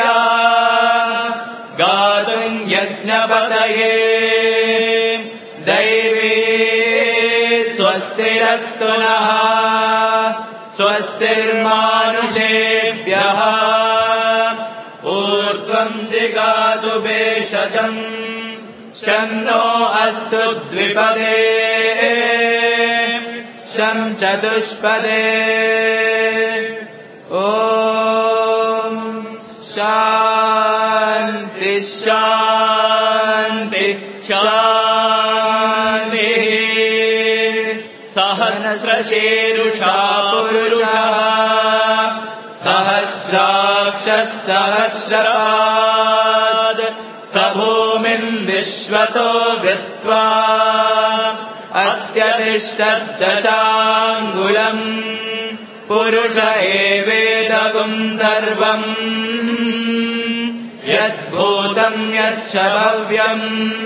Speaker 3: गातुम् यज्ञपतये दैवी स्वस्तिरस्तु नः स्वस्तिर्मानुषेभ्यः ऊर्ध्वम् जिगातु भेषजम् शं नो अस्तु द्विपदे शं चतुष्पदे ॐ शान्ति शान्ति शान्तिः सहस्रशीरुषा पुरुषः सहस्राक्षः सहस्रपाद स भूमिम् विश्वतो वृत्वा अत्यतिष्ठद्दशाङ्गुलम् पुरुष एवेदगुम् सर्वम् यद्भूतम् यच्च भव्यम्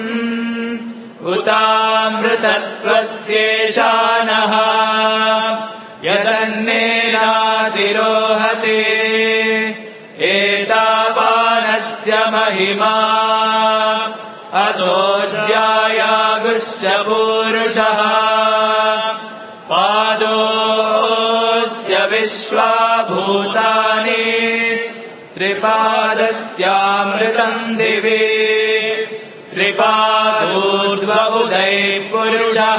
Speaker 3: उतामृतत्वस्येषानः यदन्नेनातिरोहते एतावानस्य महिमा अतो ज्यायागुश्च पूरुषः पादोऽस्य विश्वाभूतानि त्रिपादस्यामृतम् दिवि त्रिपादोर्ध्वबुधैः पुरुषः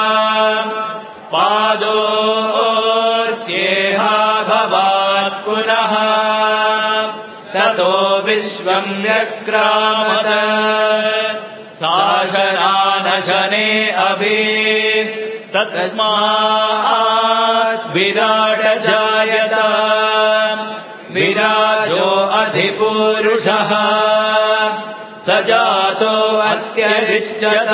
Speaker 3: पादोऽस्येहा भवात् पुनः ततो विश्वम् व्यक्रामत शासनानशने अभि तस्मात् विराट जायत विराजो अधिपूरुषः स जातो अत्यरिच्यत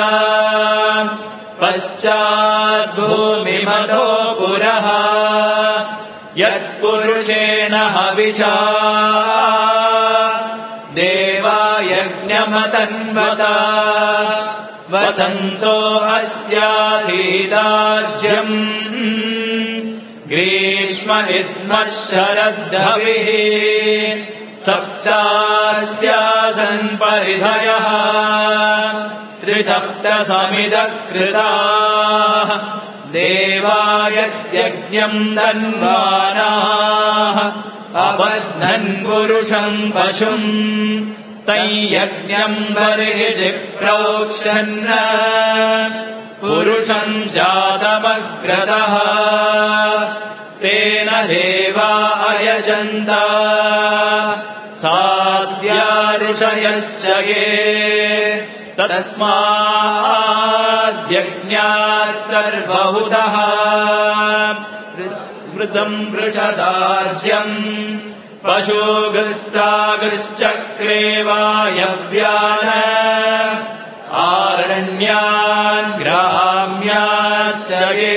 Speaker 3: पश्चाद्भूमिमतो पुरः यत्पुरुषेण हविषा देवायज्ञमतन्वता वसन्तो अस्याधीदाज्यम् ग्रीष्म इद्मः शरद्धविः सप्तास्यासन् परिधयः त्रिसप्तसमिदकृताः देवायज्ञम् धन्वानाः अबध्नन् पुरुषम् पशुम् तैयज्ञम् बर्हिषि प्रोक्षन् पुरुषम् जातमग्रतः तेन देवा अयजन्त साध्या ऋषयश्च ये तस्माद्यज्ञात् सर्वहुतः वृतम् वृषदाज्यम् पशुगस्तागश्चक्रे वायव्यान् आरण्यान् ग्राम्याश्च ये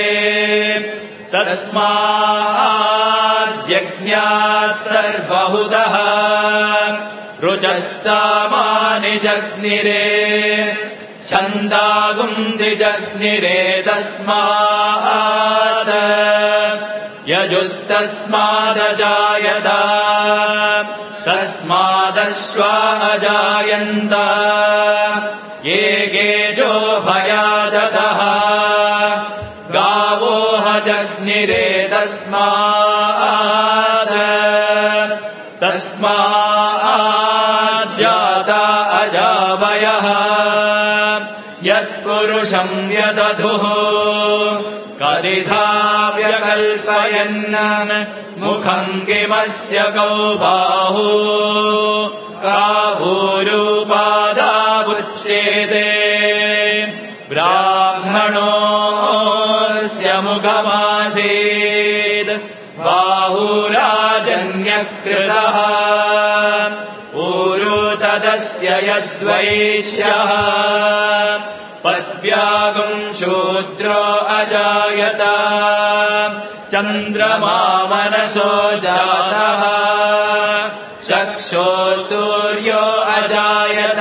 Speaker 3: तस्माद्यज्ञात् सर्वहुतः रुचः सामानि जग्निरे छन्दागुंसि जग्निरे तस्मात् यजुस्तस्मादजायत तस्मादश्वा अजायन्त ये गेजो भयादतः गावो हजग्निरे तस्माज्जाता अजावयः यत्पुरुषम् व्यदधुः कदिधा व्यकल्पयन् मुखम् किमस्य कौ बाहु काभूरूपादावुच्येते ब्राह्मणोऽस्य मुखमासीत् बाहुराजन्यकृतः ऊरू तदस्य यद्वैश्यः पद्व्यागुम् शूद्रो अजायत चन्द्रमा मनसो जातः चक्षो सूर्यो अजायत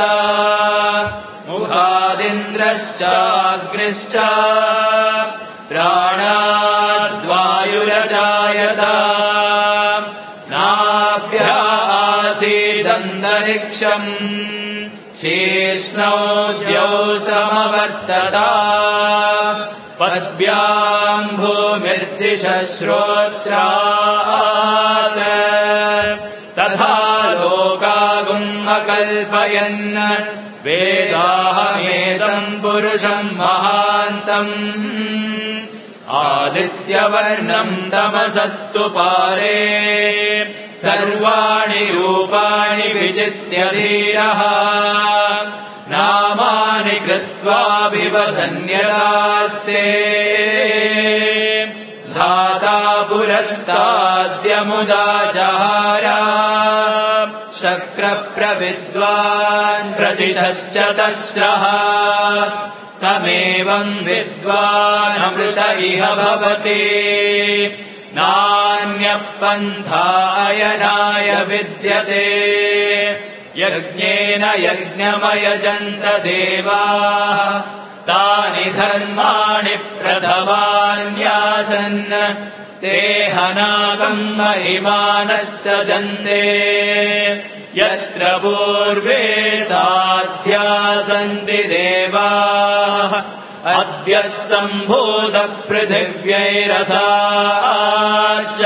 Speaker 3: मुखादिन्द्रश्चाग्निश्च प्राणाद्वायुरजायत नाभ्या आसीदन्तरिक्षम् शीर्ष्णौ द्यौ समवर्तता पद्भ्याम् भूमिर्दिशश्रोत्रात् तथा लोकागुम् अकल्पयन् वेदाहमेतम् पुरुषम् महान्तम् आदित्यवर्णम् तमसस्तु पारे सर्वाणि रूपाणि विचित्य धीरः नामानि कृत्वा विवदन्यदास्ते धाता पुरस्ताद्यमुदा जहारा शक्रप्रविद्वान् प्रतिशश्च तस्रः तमेवम् विद्वान् अमृत इह भवति नान्यः पन्था अयनाय विद्यते यज्ञेन यज्ञमयजन्त देवाः तानि धर्माणि प्रथमान्यासन् ते हनाकम् महिमानः सजन्ते यत्र पूर्वे साध्या सन्ति देवाः अद्य सम्भूतपृथिव्यैरसाच्च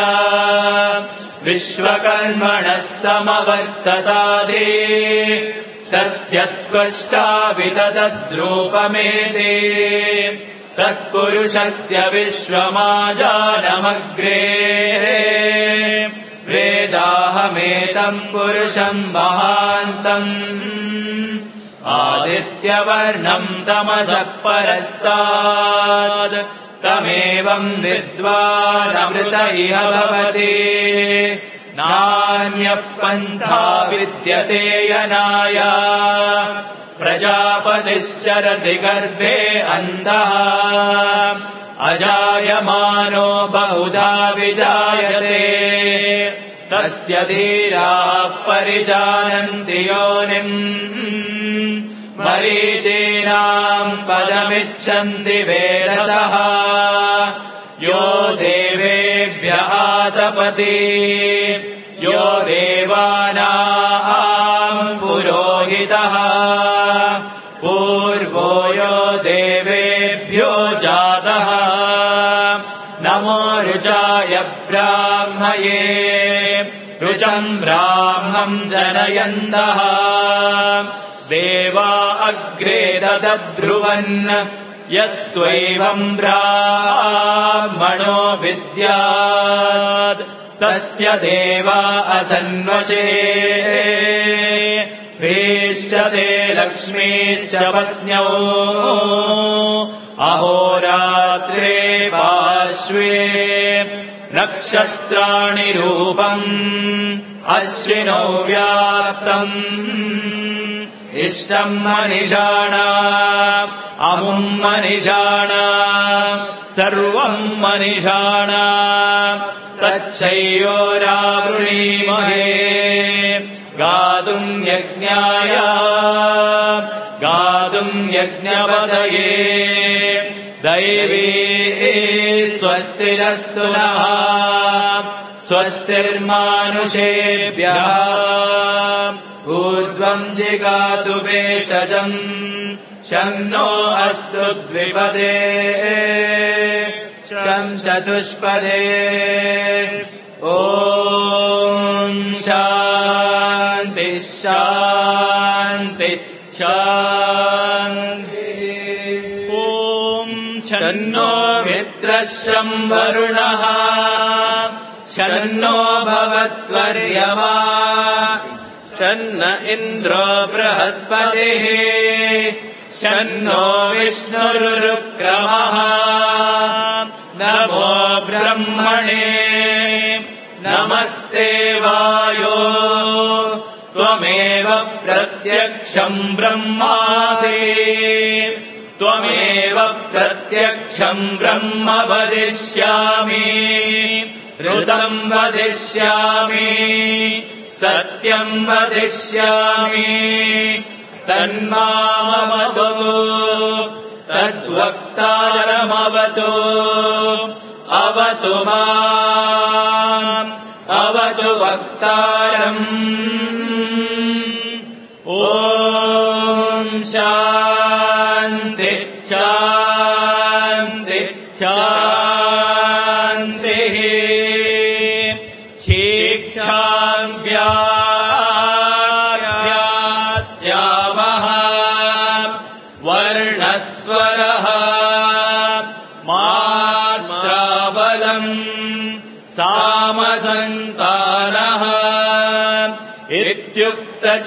Speaker 3: विश्वकर्मणः समवर्ततादि तस्य त्वष्टा विदधद्रूपमेति तत्पुरुषस्य विश्वमाजानमग्रे वेदाहमेतम् पुरुषम् महान्तम् आदित्यवर्णम् तमसः परस्तात् तमेवम् विद्वानमृत इह भवति नान्यः पन्था विद्यते यनाय प्रजापतिश्चरति गर्भे अन्धः अजायमानो बहुधा विजायते तस्य धीराः परिजानन्ति योनिम् मरीचीनाम् पदमिच्छन्ति वेदसः यो देवेभ्यः तपति यो देवानाम् पुरोहितः पूर्वो यो देवेभ्यो जातः नमो रुचाय ब्राह्मये रुचम् ब्राह्मम् जनयन्तः देवा अग्रे ददब्रुवन् यत्स्त्वैवम् ब्राह्मणो विद्यात् तस्य देवा असन्वशे वेश्यते लक्ष्मीश्च पत्न्यौ अहोरात्रे पार्श्वे नक्षत्राणि रूपम् अश्विनौ व्याप्तम् इष्टम् मनिषाणा अमुम् मनिषाणा सर्वम् मनिषाणा तच्चैयोरावृणीमहे गातुम् यज्ञाय गातुम् यज्ञपदये दैवी स्वस्तिरस्तु नः स्वस्तिर्मानुषेभ्यः ऊर्ध्वम् जिगातु भेषजम् शन्नो अस्तु द्विपदे शं चतुष्पदे ॐ शान्ति शान्ति शान्तिः ॐ शन्नो मित्रः शं वरुणः शन्नो भवत्वर्यमा शन्न इन्द्रो बृहस्पतिः शन्नो विष्णुरुक्रमः नमो ब्रह्मणे नमस्ते वायो त्वमेव प्रत्यक्षम् ब्रह्मासि त्वमेव प्रत्यक्षम् ब्रह्म वदिष्यामि ऋतम् वदिष्यामि सत्यम् वदिष्यामि तन्मामवतु तद्वक्तारमवतु अवतु माम् अवतु वक्तारम् ॐ शान्ति शान्ति शान्तिः शिक्षाम् व्याख्यास्यामः वर्णस्वरः मात्राबलम् सामसन्तानः इत्युक्तः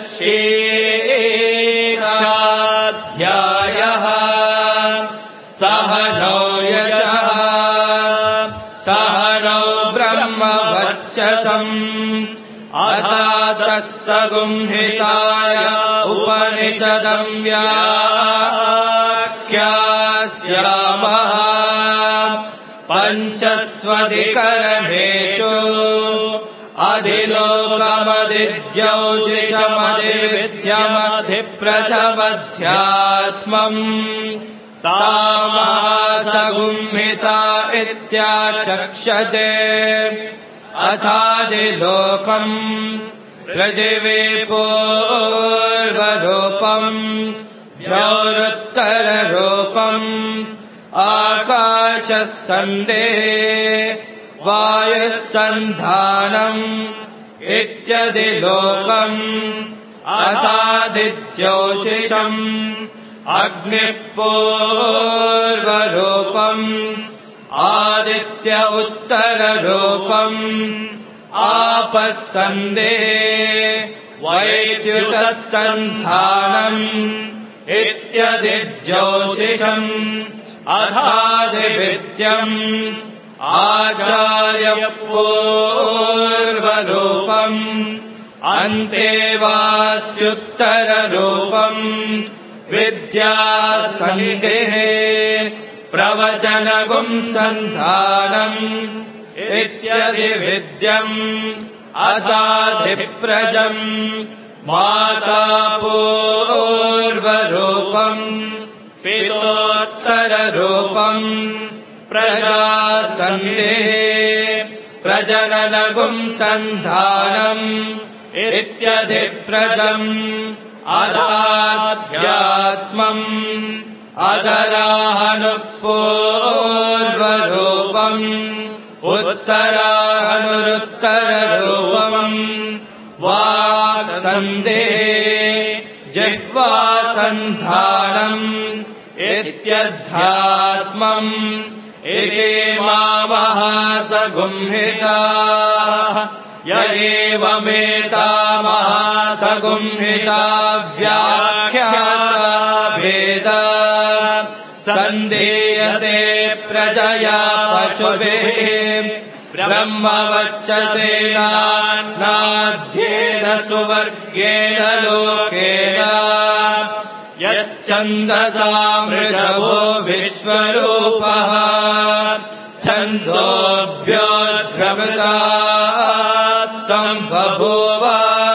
Speaker 3: शेषाध्यायः सह नौ यशः सह नौ ब्रह्मवर्चसम् अथातः सगुंहिताय उपनिषदम् व्याख्यास्यामः पञ्चस्वधिकरणेषु अधिलोकमधिद्यौषिषमधिविद्यमधिप्रचमध्यात्मम् तामासगुंहिता इत्याचक्षते अथादिलोकम् पृथिवी पूर्वरूपम् ज्योरुत्तररूपम् आकाशः सन्देः वायुः सन्धानम् इत्यधिलोकम् अथादिज्योतिषम् अग्निः पूर्वरूपम् आदित्य उत्तररूपम् आपः सन्देः वैद्युतः सन्धानम् इत्यधिज्योतिषम् अथादिविद्यम् आचार्यपूर्वरूपम् अन्तेवास्युत्तररूपम् विद्यासन्देः प्रवचनगुम् सन्धानम् इत्यधिविद्यम् अथाधिप्रजम् माता पूर्वरूपम् पितोत्तररूपम् प्रजासन्धे प्रजननगुम् सन्धानम् इत्यधिप्रजम् अधाध्यात्मम् अधराहनुः पूर्वरूपम् उत्तराहनुरुत्तररूपम् वाक्सन्धे जिह्वासन्धानम् इत्यध्यात्मम् इति मामहासगुंहिताः य एवमेतामहासगुंहिता व्याख्याता भेदा सन्धीयते प्रजया पशुभिः ब्रह्मवच्चसेनाध्येन सुवर्गेण लोकेन यश्छन्दसामृषभो विश्वरूपः छन्दोभ्योऽध्रमृतात् सम्बभूव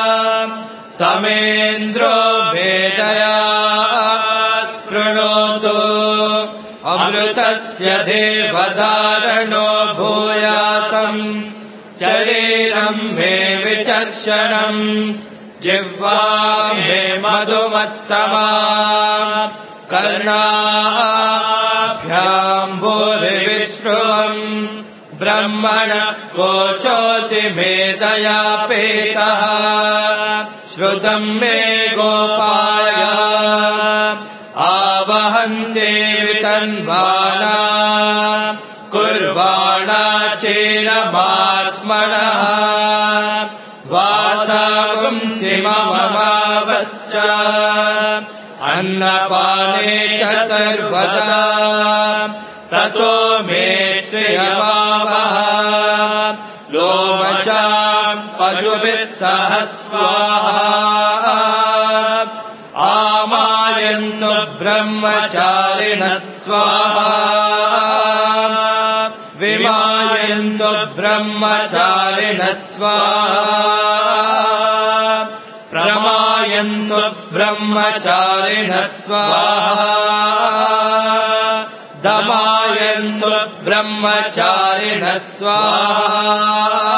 Speaker 3: समेन्द्रो वेदया स्पृणोतु अमृतस्य देवधारणो भूयासम् शरीरम् मे विचर्षणम् जिह्वा मे मधुमत्तमा कर्णाभ्याम् भूरिविश्रुवम् ब्रह्मणः कोशोऽसि मेधया पेतः श्रुतम् मे गोपाय आवहन्ते वितन्वाना कुर्वाणा चेरमात्मनः वासागुंसिमममावश्च अन्नपाने च सर्वदा ततो मे श्रियमावः लोमशाम् पशुभिः सह स्वाहा आमायन्तु ब्रह्मचारिणः स्वाहा विमायन्तु ब्रह्मचारिणः स्वाहा प्रमायन्तु ब्रह्मचारिणः स्वाहा दमायन्तु ब्रह्मचारिणः स्वाहा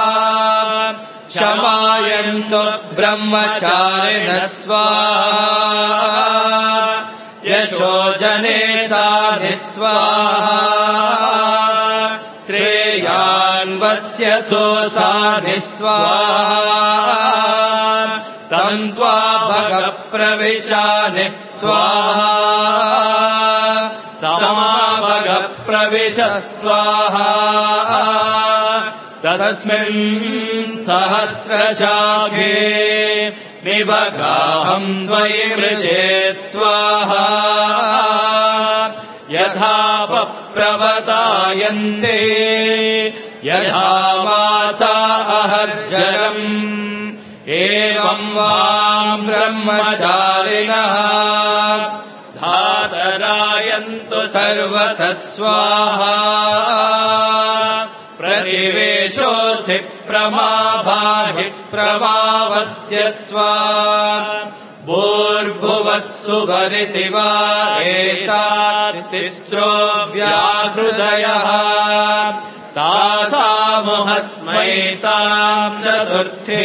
Speaker 3: शमायन्तु ब्रह्मचारिणः स्वाहा यशो जने साधि स्वाहा श्रेयान्वस्य सोऽसाधि स्वाहा तम् त्वा भगप्रविशानि स्वाहा समाभगप्रविश स्वाहा तस्मिन् सहस्रशाखे निबगाहम् त्वयि मृजेत् स्वाहा यथा पप्रवतायन्ते यथा मासा अहर्जनम् एवम् वाम् ब्रह्मचारिणः धातरायन्तु सर्वतः स्वाहा प्रतिवेशोऽसि प्रमाभाहि प्रमावत्यस्वा भूर्भुवः सुभरिति वा एतातिस्रो व्याहृदयः तासामुहस्मैताम् चतुर्थी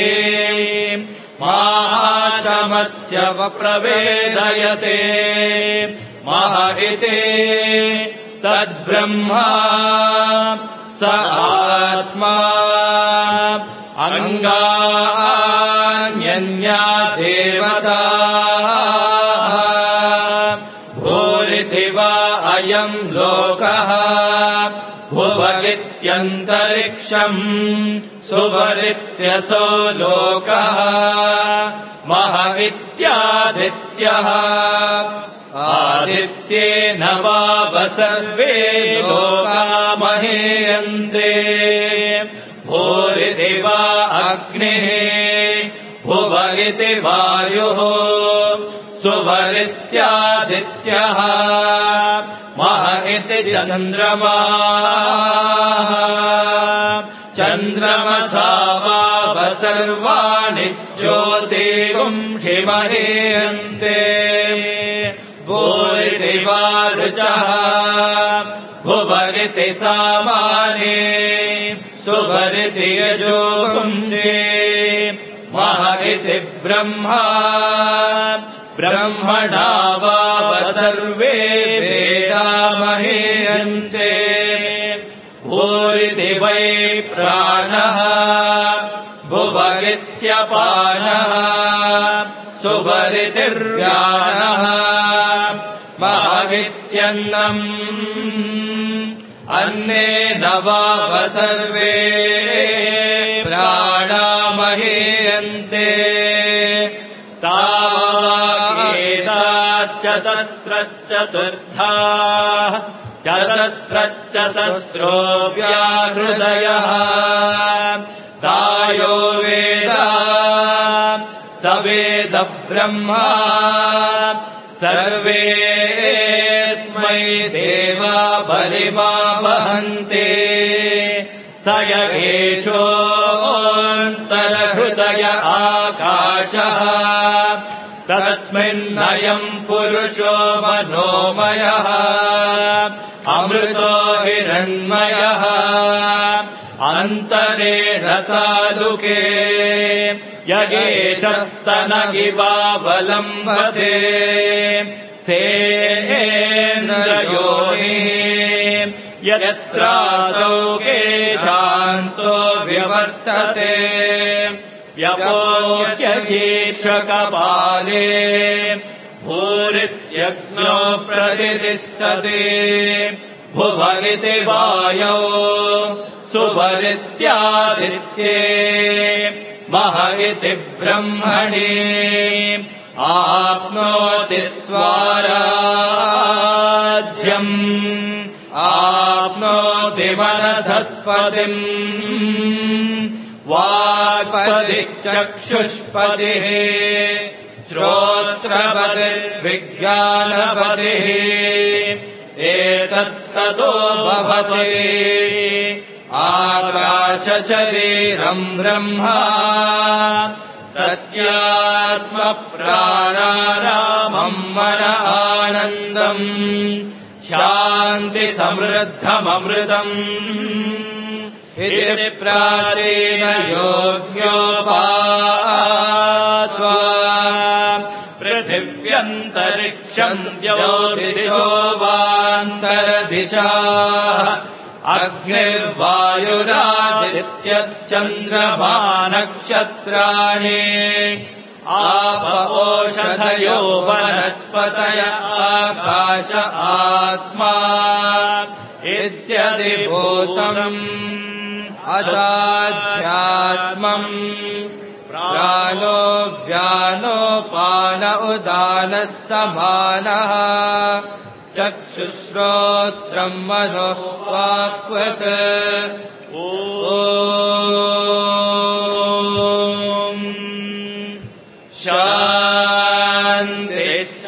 Speaker 3: महाचमस्य प्रवेदयते मह इति तद्ब्रह्मा स आत्मा अंगान्यन्या देवता भूरिति वा अयम् लोकः भुवगित्यन्तरिक्षम् सुवरित्यसो लोकः मह इत्यादित्यः आदित्येन वाव सर्वे लोका महीयन्ते भूरिति वा अग्निः भुव इति वायुः सुवरित्यादित्यः मह इति चन्द्रमा चन्द्रमसावाव सर्वाणि ज्योतिगुंषिमहेयन्ते भूरिति वारुचः भुवरिति सामाने सुभरिति यजोगुंषे महरिति ब्रह्मा ब्रह्मणा वाव सर्वे वेदामहेयन्ते भूरिति वै प्राणः भुवरित्यपानः सुभरितिर्व्यानः महवित्यन्नम् अन्नेन वाव सर्वे प्राणामहेयन्ते तावाकेताश्चतस्रश्चतुर्थाः चतस्रश्चतस्रो व्याहृदयः तायो वेद स वेद ब्रह्मा सर्वेऽस्मै देवा बलिमावहन्ते स यगेशोऽन्तर्हृदय आकाशः तस्मिन्नयम् पुरुषो मनोमयः अमृतो हिरण्मयः अन्तरेण तालुके यगेशस्तन इवावलम्बते सेन्द्रयोनिः यत्रासौ केशान्तो व्यवर्तते व्यपोच्य शीर्षकपाले भूरित्यग्नो प्रतिष्ठते भुवरिति वायौ सुभरित्यादित्ये महरिति ब्रह्मणि आप्नोति स्वाराज्यम् आप्नोति मनसस्पतिम् वाक्पतिश्चक्षुष्पतिः श्रोत्रपतिर्विज्ञानपतिः एतत्ततो भवति आकाशशरीरम् ब्रह्मा सत्यात्मप्राणारामम् मन आनन्दम् शान्तिसमृद्धममृतम् इति प्राचीन योग्योपास्वा पृथिव्यन्तरिक्षम् ज्योतिषो वान्तरदिशाः अग्निर्वायुरादित्यश्चन्द्रमा नक्षत्राणि आप ओषधयो वनस्पतय आकाश आत्मा इत्यधिभूतम् अदाध्यात्मम् प्राणो व्यानोपान उदानः समानः चक्षुश्रोत्रम् मनोः वाक्वत् ॐ शान्ति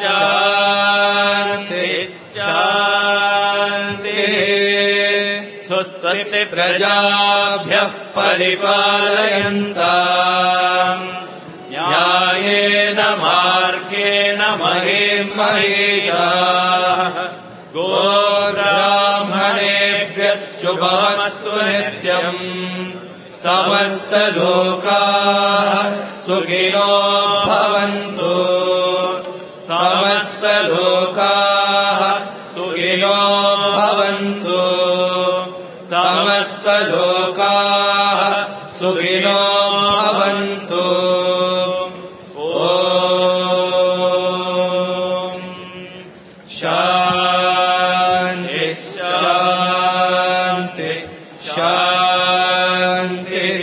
Speaker 3: शान्ति शान्तिः स्वस्ति प्रजाभ्यः परिपालयन्ताम् न्यायेन मार्गेण महीम् महीषाः गोब्राह्मणेभ्यः शुभमस्तु नित्यम् समस्तलोकाः सुखिनो भवन्तु समस्तलोकाः सुखिनो भवन्तु समस्तलोकाः सुखिनो भवन्तु शान्ति शान्ति शान्तिः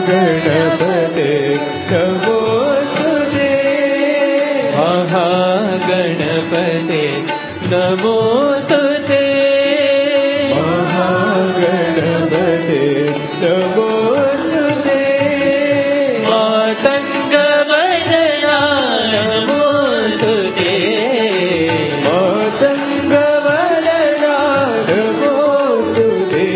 Speaker 3: महागणपते नमोस्तुते महागणपते नमोस्तुते महागणपते नमोस्तुते मातङ्गवदना नमोस्तुते मातङ्गवदना नमोस्तुते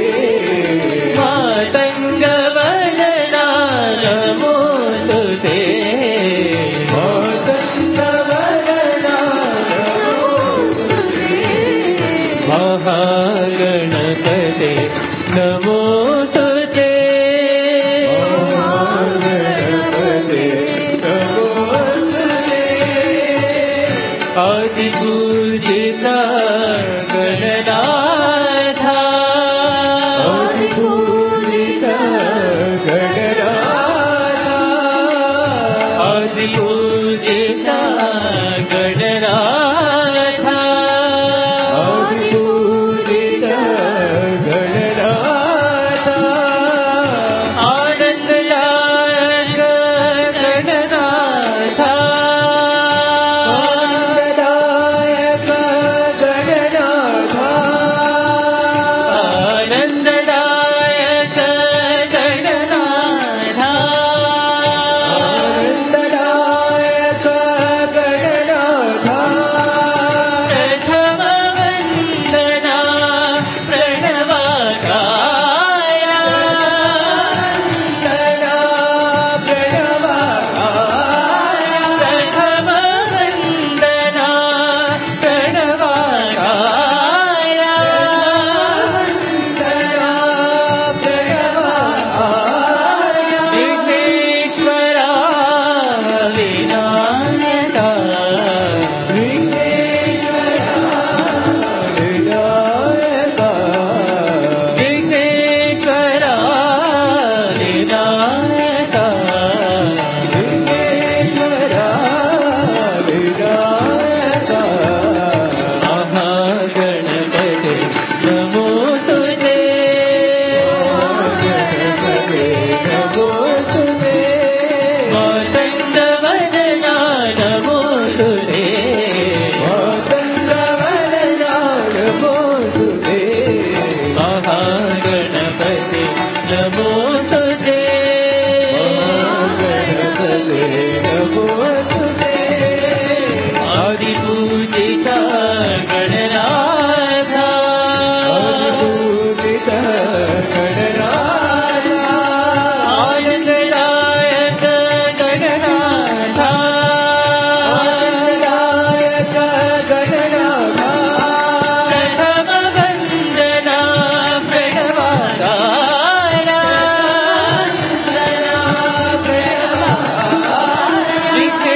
Speaker 3: मातङ्गवदना नमोस्तुते मातङ्गवदना नमोस्तुते महागणपते नमोस्तुते महागणपते नमोस्तुते आदिपूजिता गणनाथा आदिपूजिता गणनाथा आदिपूजिता गणनाथा आदिपूजिता गणनाथा आनन्ददायक गणनाथा आनन्ददायक गणनाथा आनन्ददायक गणनाथा आनन्ददायक गणनाथा प्रथमवन्दना प्रणवाकाय वन्दना प्रणवाकाय प्रथमवन्दना प्रणवाकाय वन्दना प्रणवाकाय विघ्नेश्वरा विनायका विघ्नेश्वरा विनायका विघ्नेश्वरा विनायका विघ्नेश्वरा विनायका महागणपते नमोस्तुते महागणपते नमोस्तुते मातङ्गवदना नमोस्तुते मातङ्गवदना नमोस्तुते महागणपते नमोस्तुते महागणपते नमोस्तुते आदिपूजिता गणनाथा आदिपूजिता गणनाथा आनन्ददायक गणनाथा आनन्ददायक गणनाथा प्रथमवन्दना प्रणवाकाय वन्दना प्रणवाकाय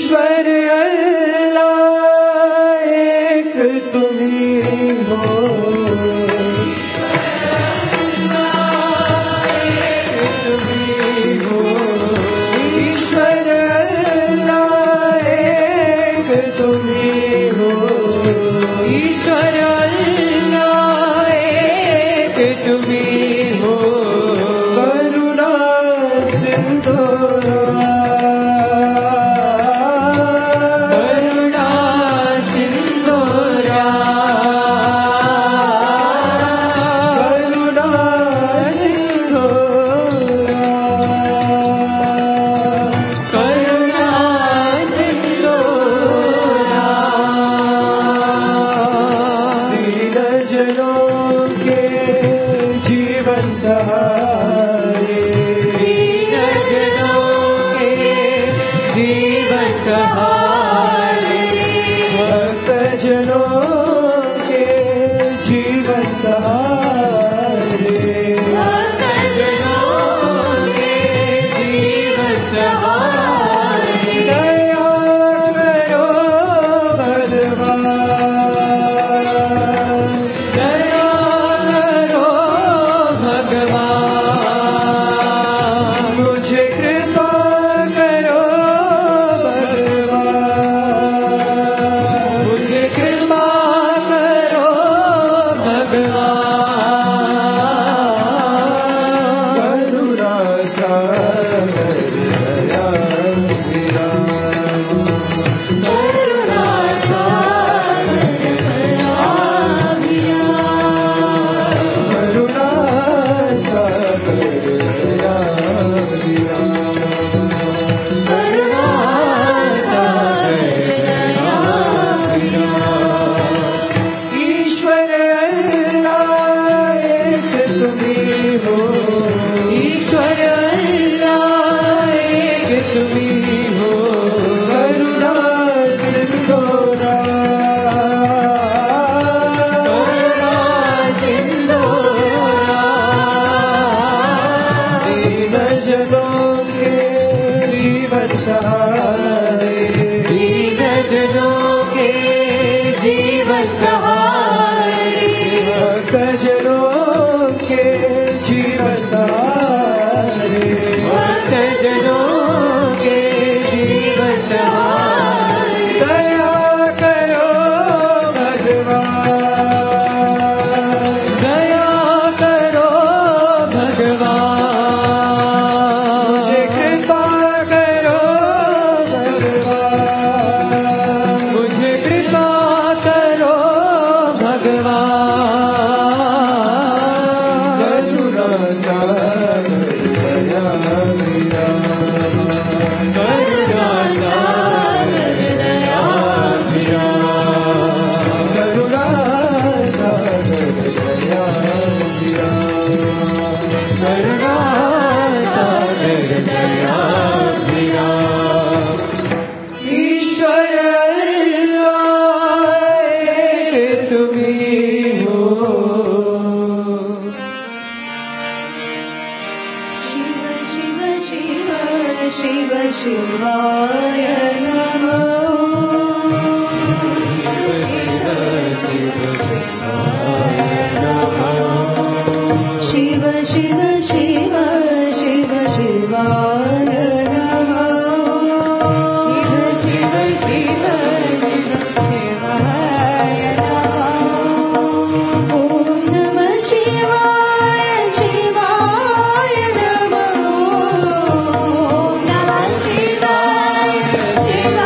Speaker 4: ईश्वर अल्लाह एक तुम ही हो, ईश्वर अल्लाह एक तुम ही हो, ईश्वर अल्लाह एक तुम ही हो, करुणा सिंधु
Speaker 5: शिव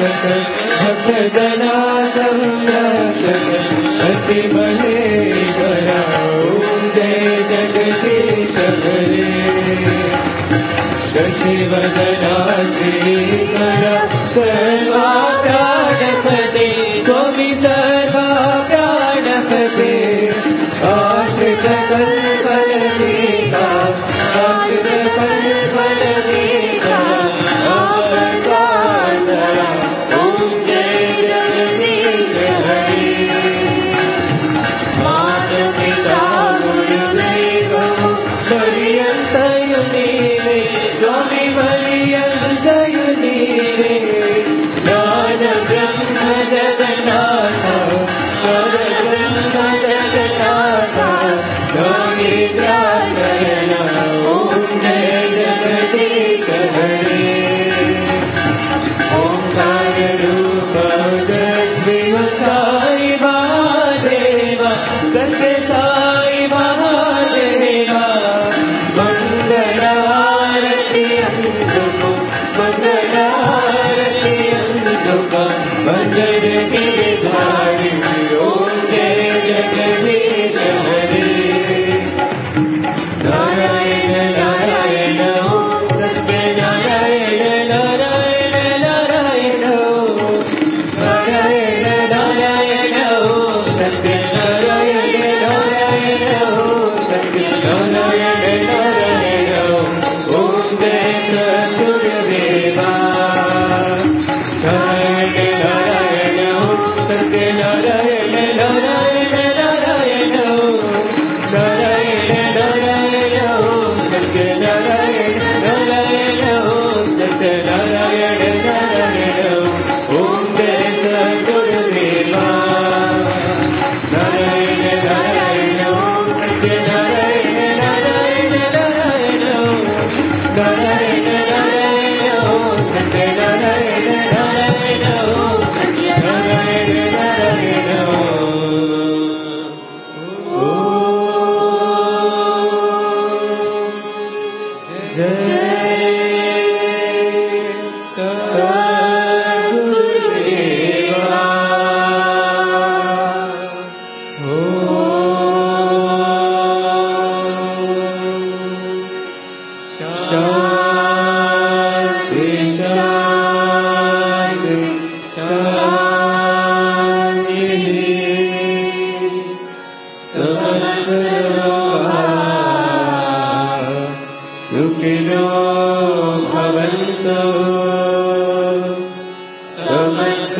Speaker 4: रक्षक भक्तजना संरक्षक अति महेश्वरा ओम जय जगदीश हरे शशिवदना श्रीकरा सर्वा प्राणपते स्वामी सर्वा प्राणपते आश्रित कल्पलतिका आश्रित कल्पलतिका अवतारा ओम जय जगदीश हरे माता पिता गुरुदेव पर्यंतयुनीवे स्वामी पर्यंतयुनीवे नाद ब्रह्म जगन्नाथ नाद ब्रह्म जगन्नाथ नागेन्द्राशरण ओम जय जगदीश हरे ओंकार रूप जय साई महादेव सत्य साई महादेव मंगलारती अंधुक मंगलारती अंधुक मंदिर गिरधारी ओम जय जगदीश हरे नारायण नारायण ओम सत्य नारायण नारायण नारायण नारायण नारायण ओम सत्य नारायण नारायण ओम सत्य नारायण नारायण ओम जय सद्गुरुदेवा नारायण नारायण ओम सत्य नारायण नारायण नारायण नारायण नारायण ओम सत्य नारायण नारायण ओम सत्य नारायण नारायण ओम जय सद्गुरुदेवा नारायण नारायण ओम सत्य नारायण नारायण नारायण नारायण नारायण ओम सत्य नारायण नारायण ओम सत्य नारायण नारायण जय सद्गुरुदेवा शांति शांति शांति समस्त सुखिनो भवन्तु समस्त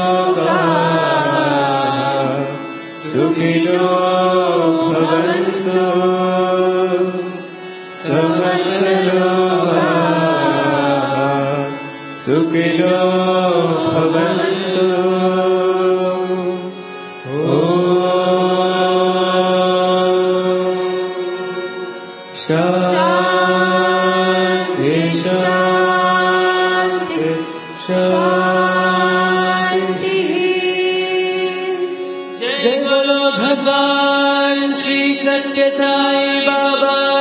Speaker 4: सुखिनो भवन्तु समस्त सुखिनो भवन्तु शांति शांति शांति जय बोलो भगवान श्री सत्य साई बाबा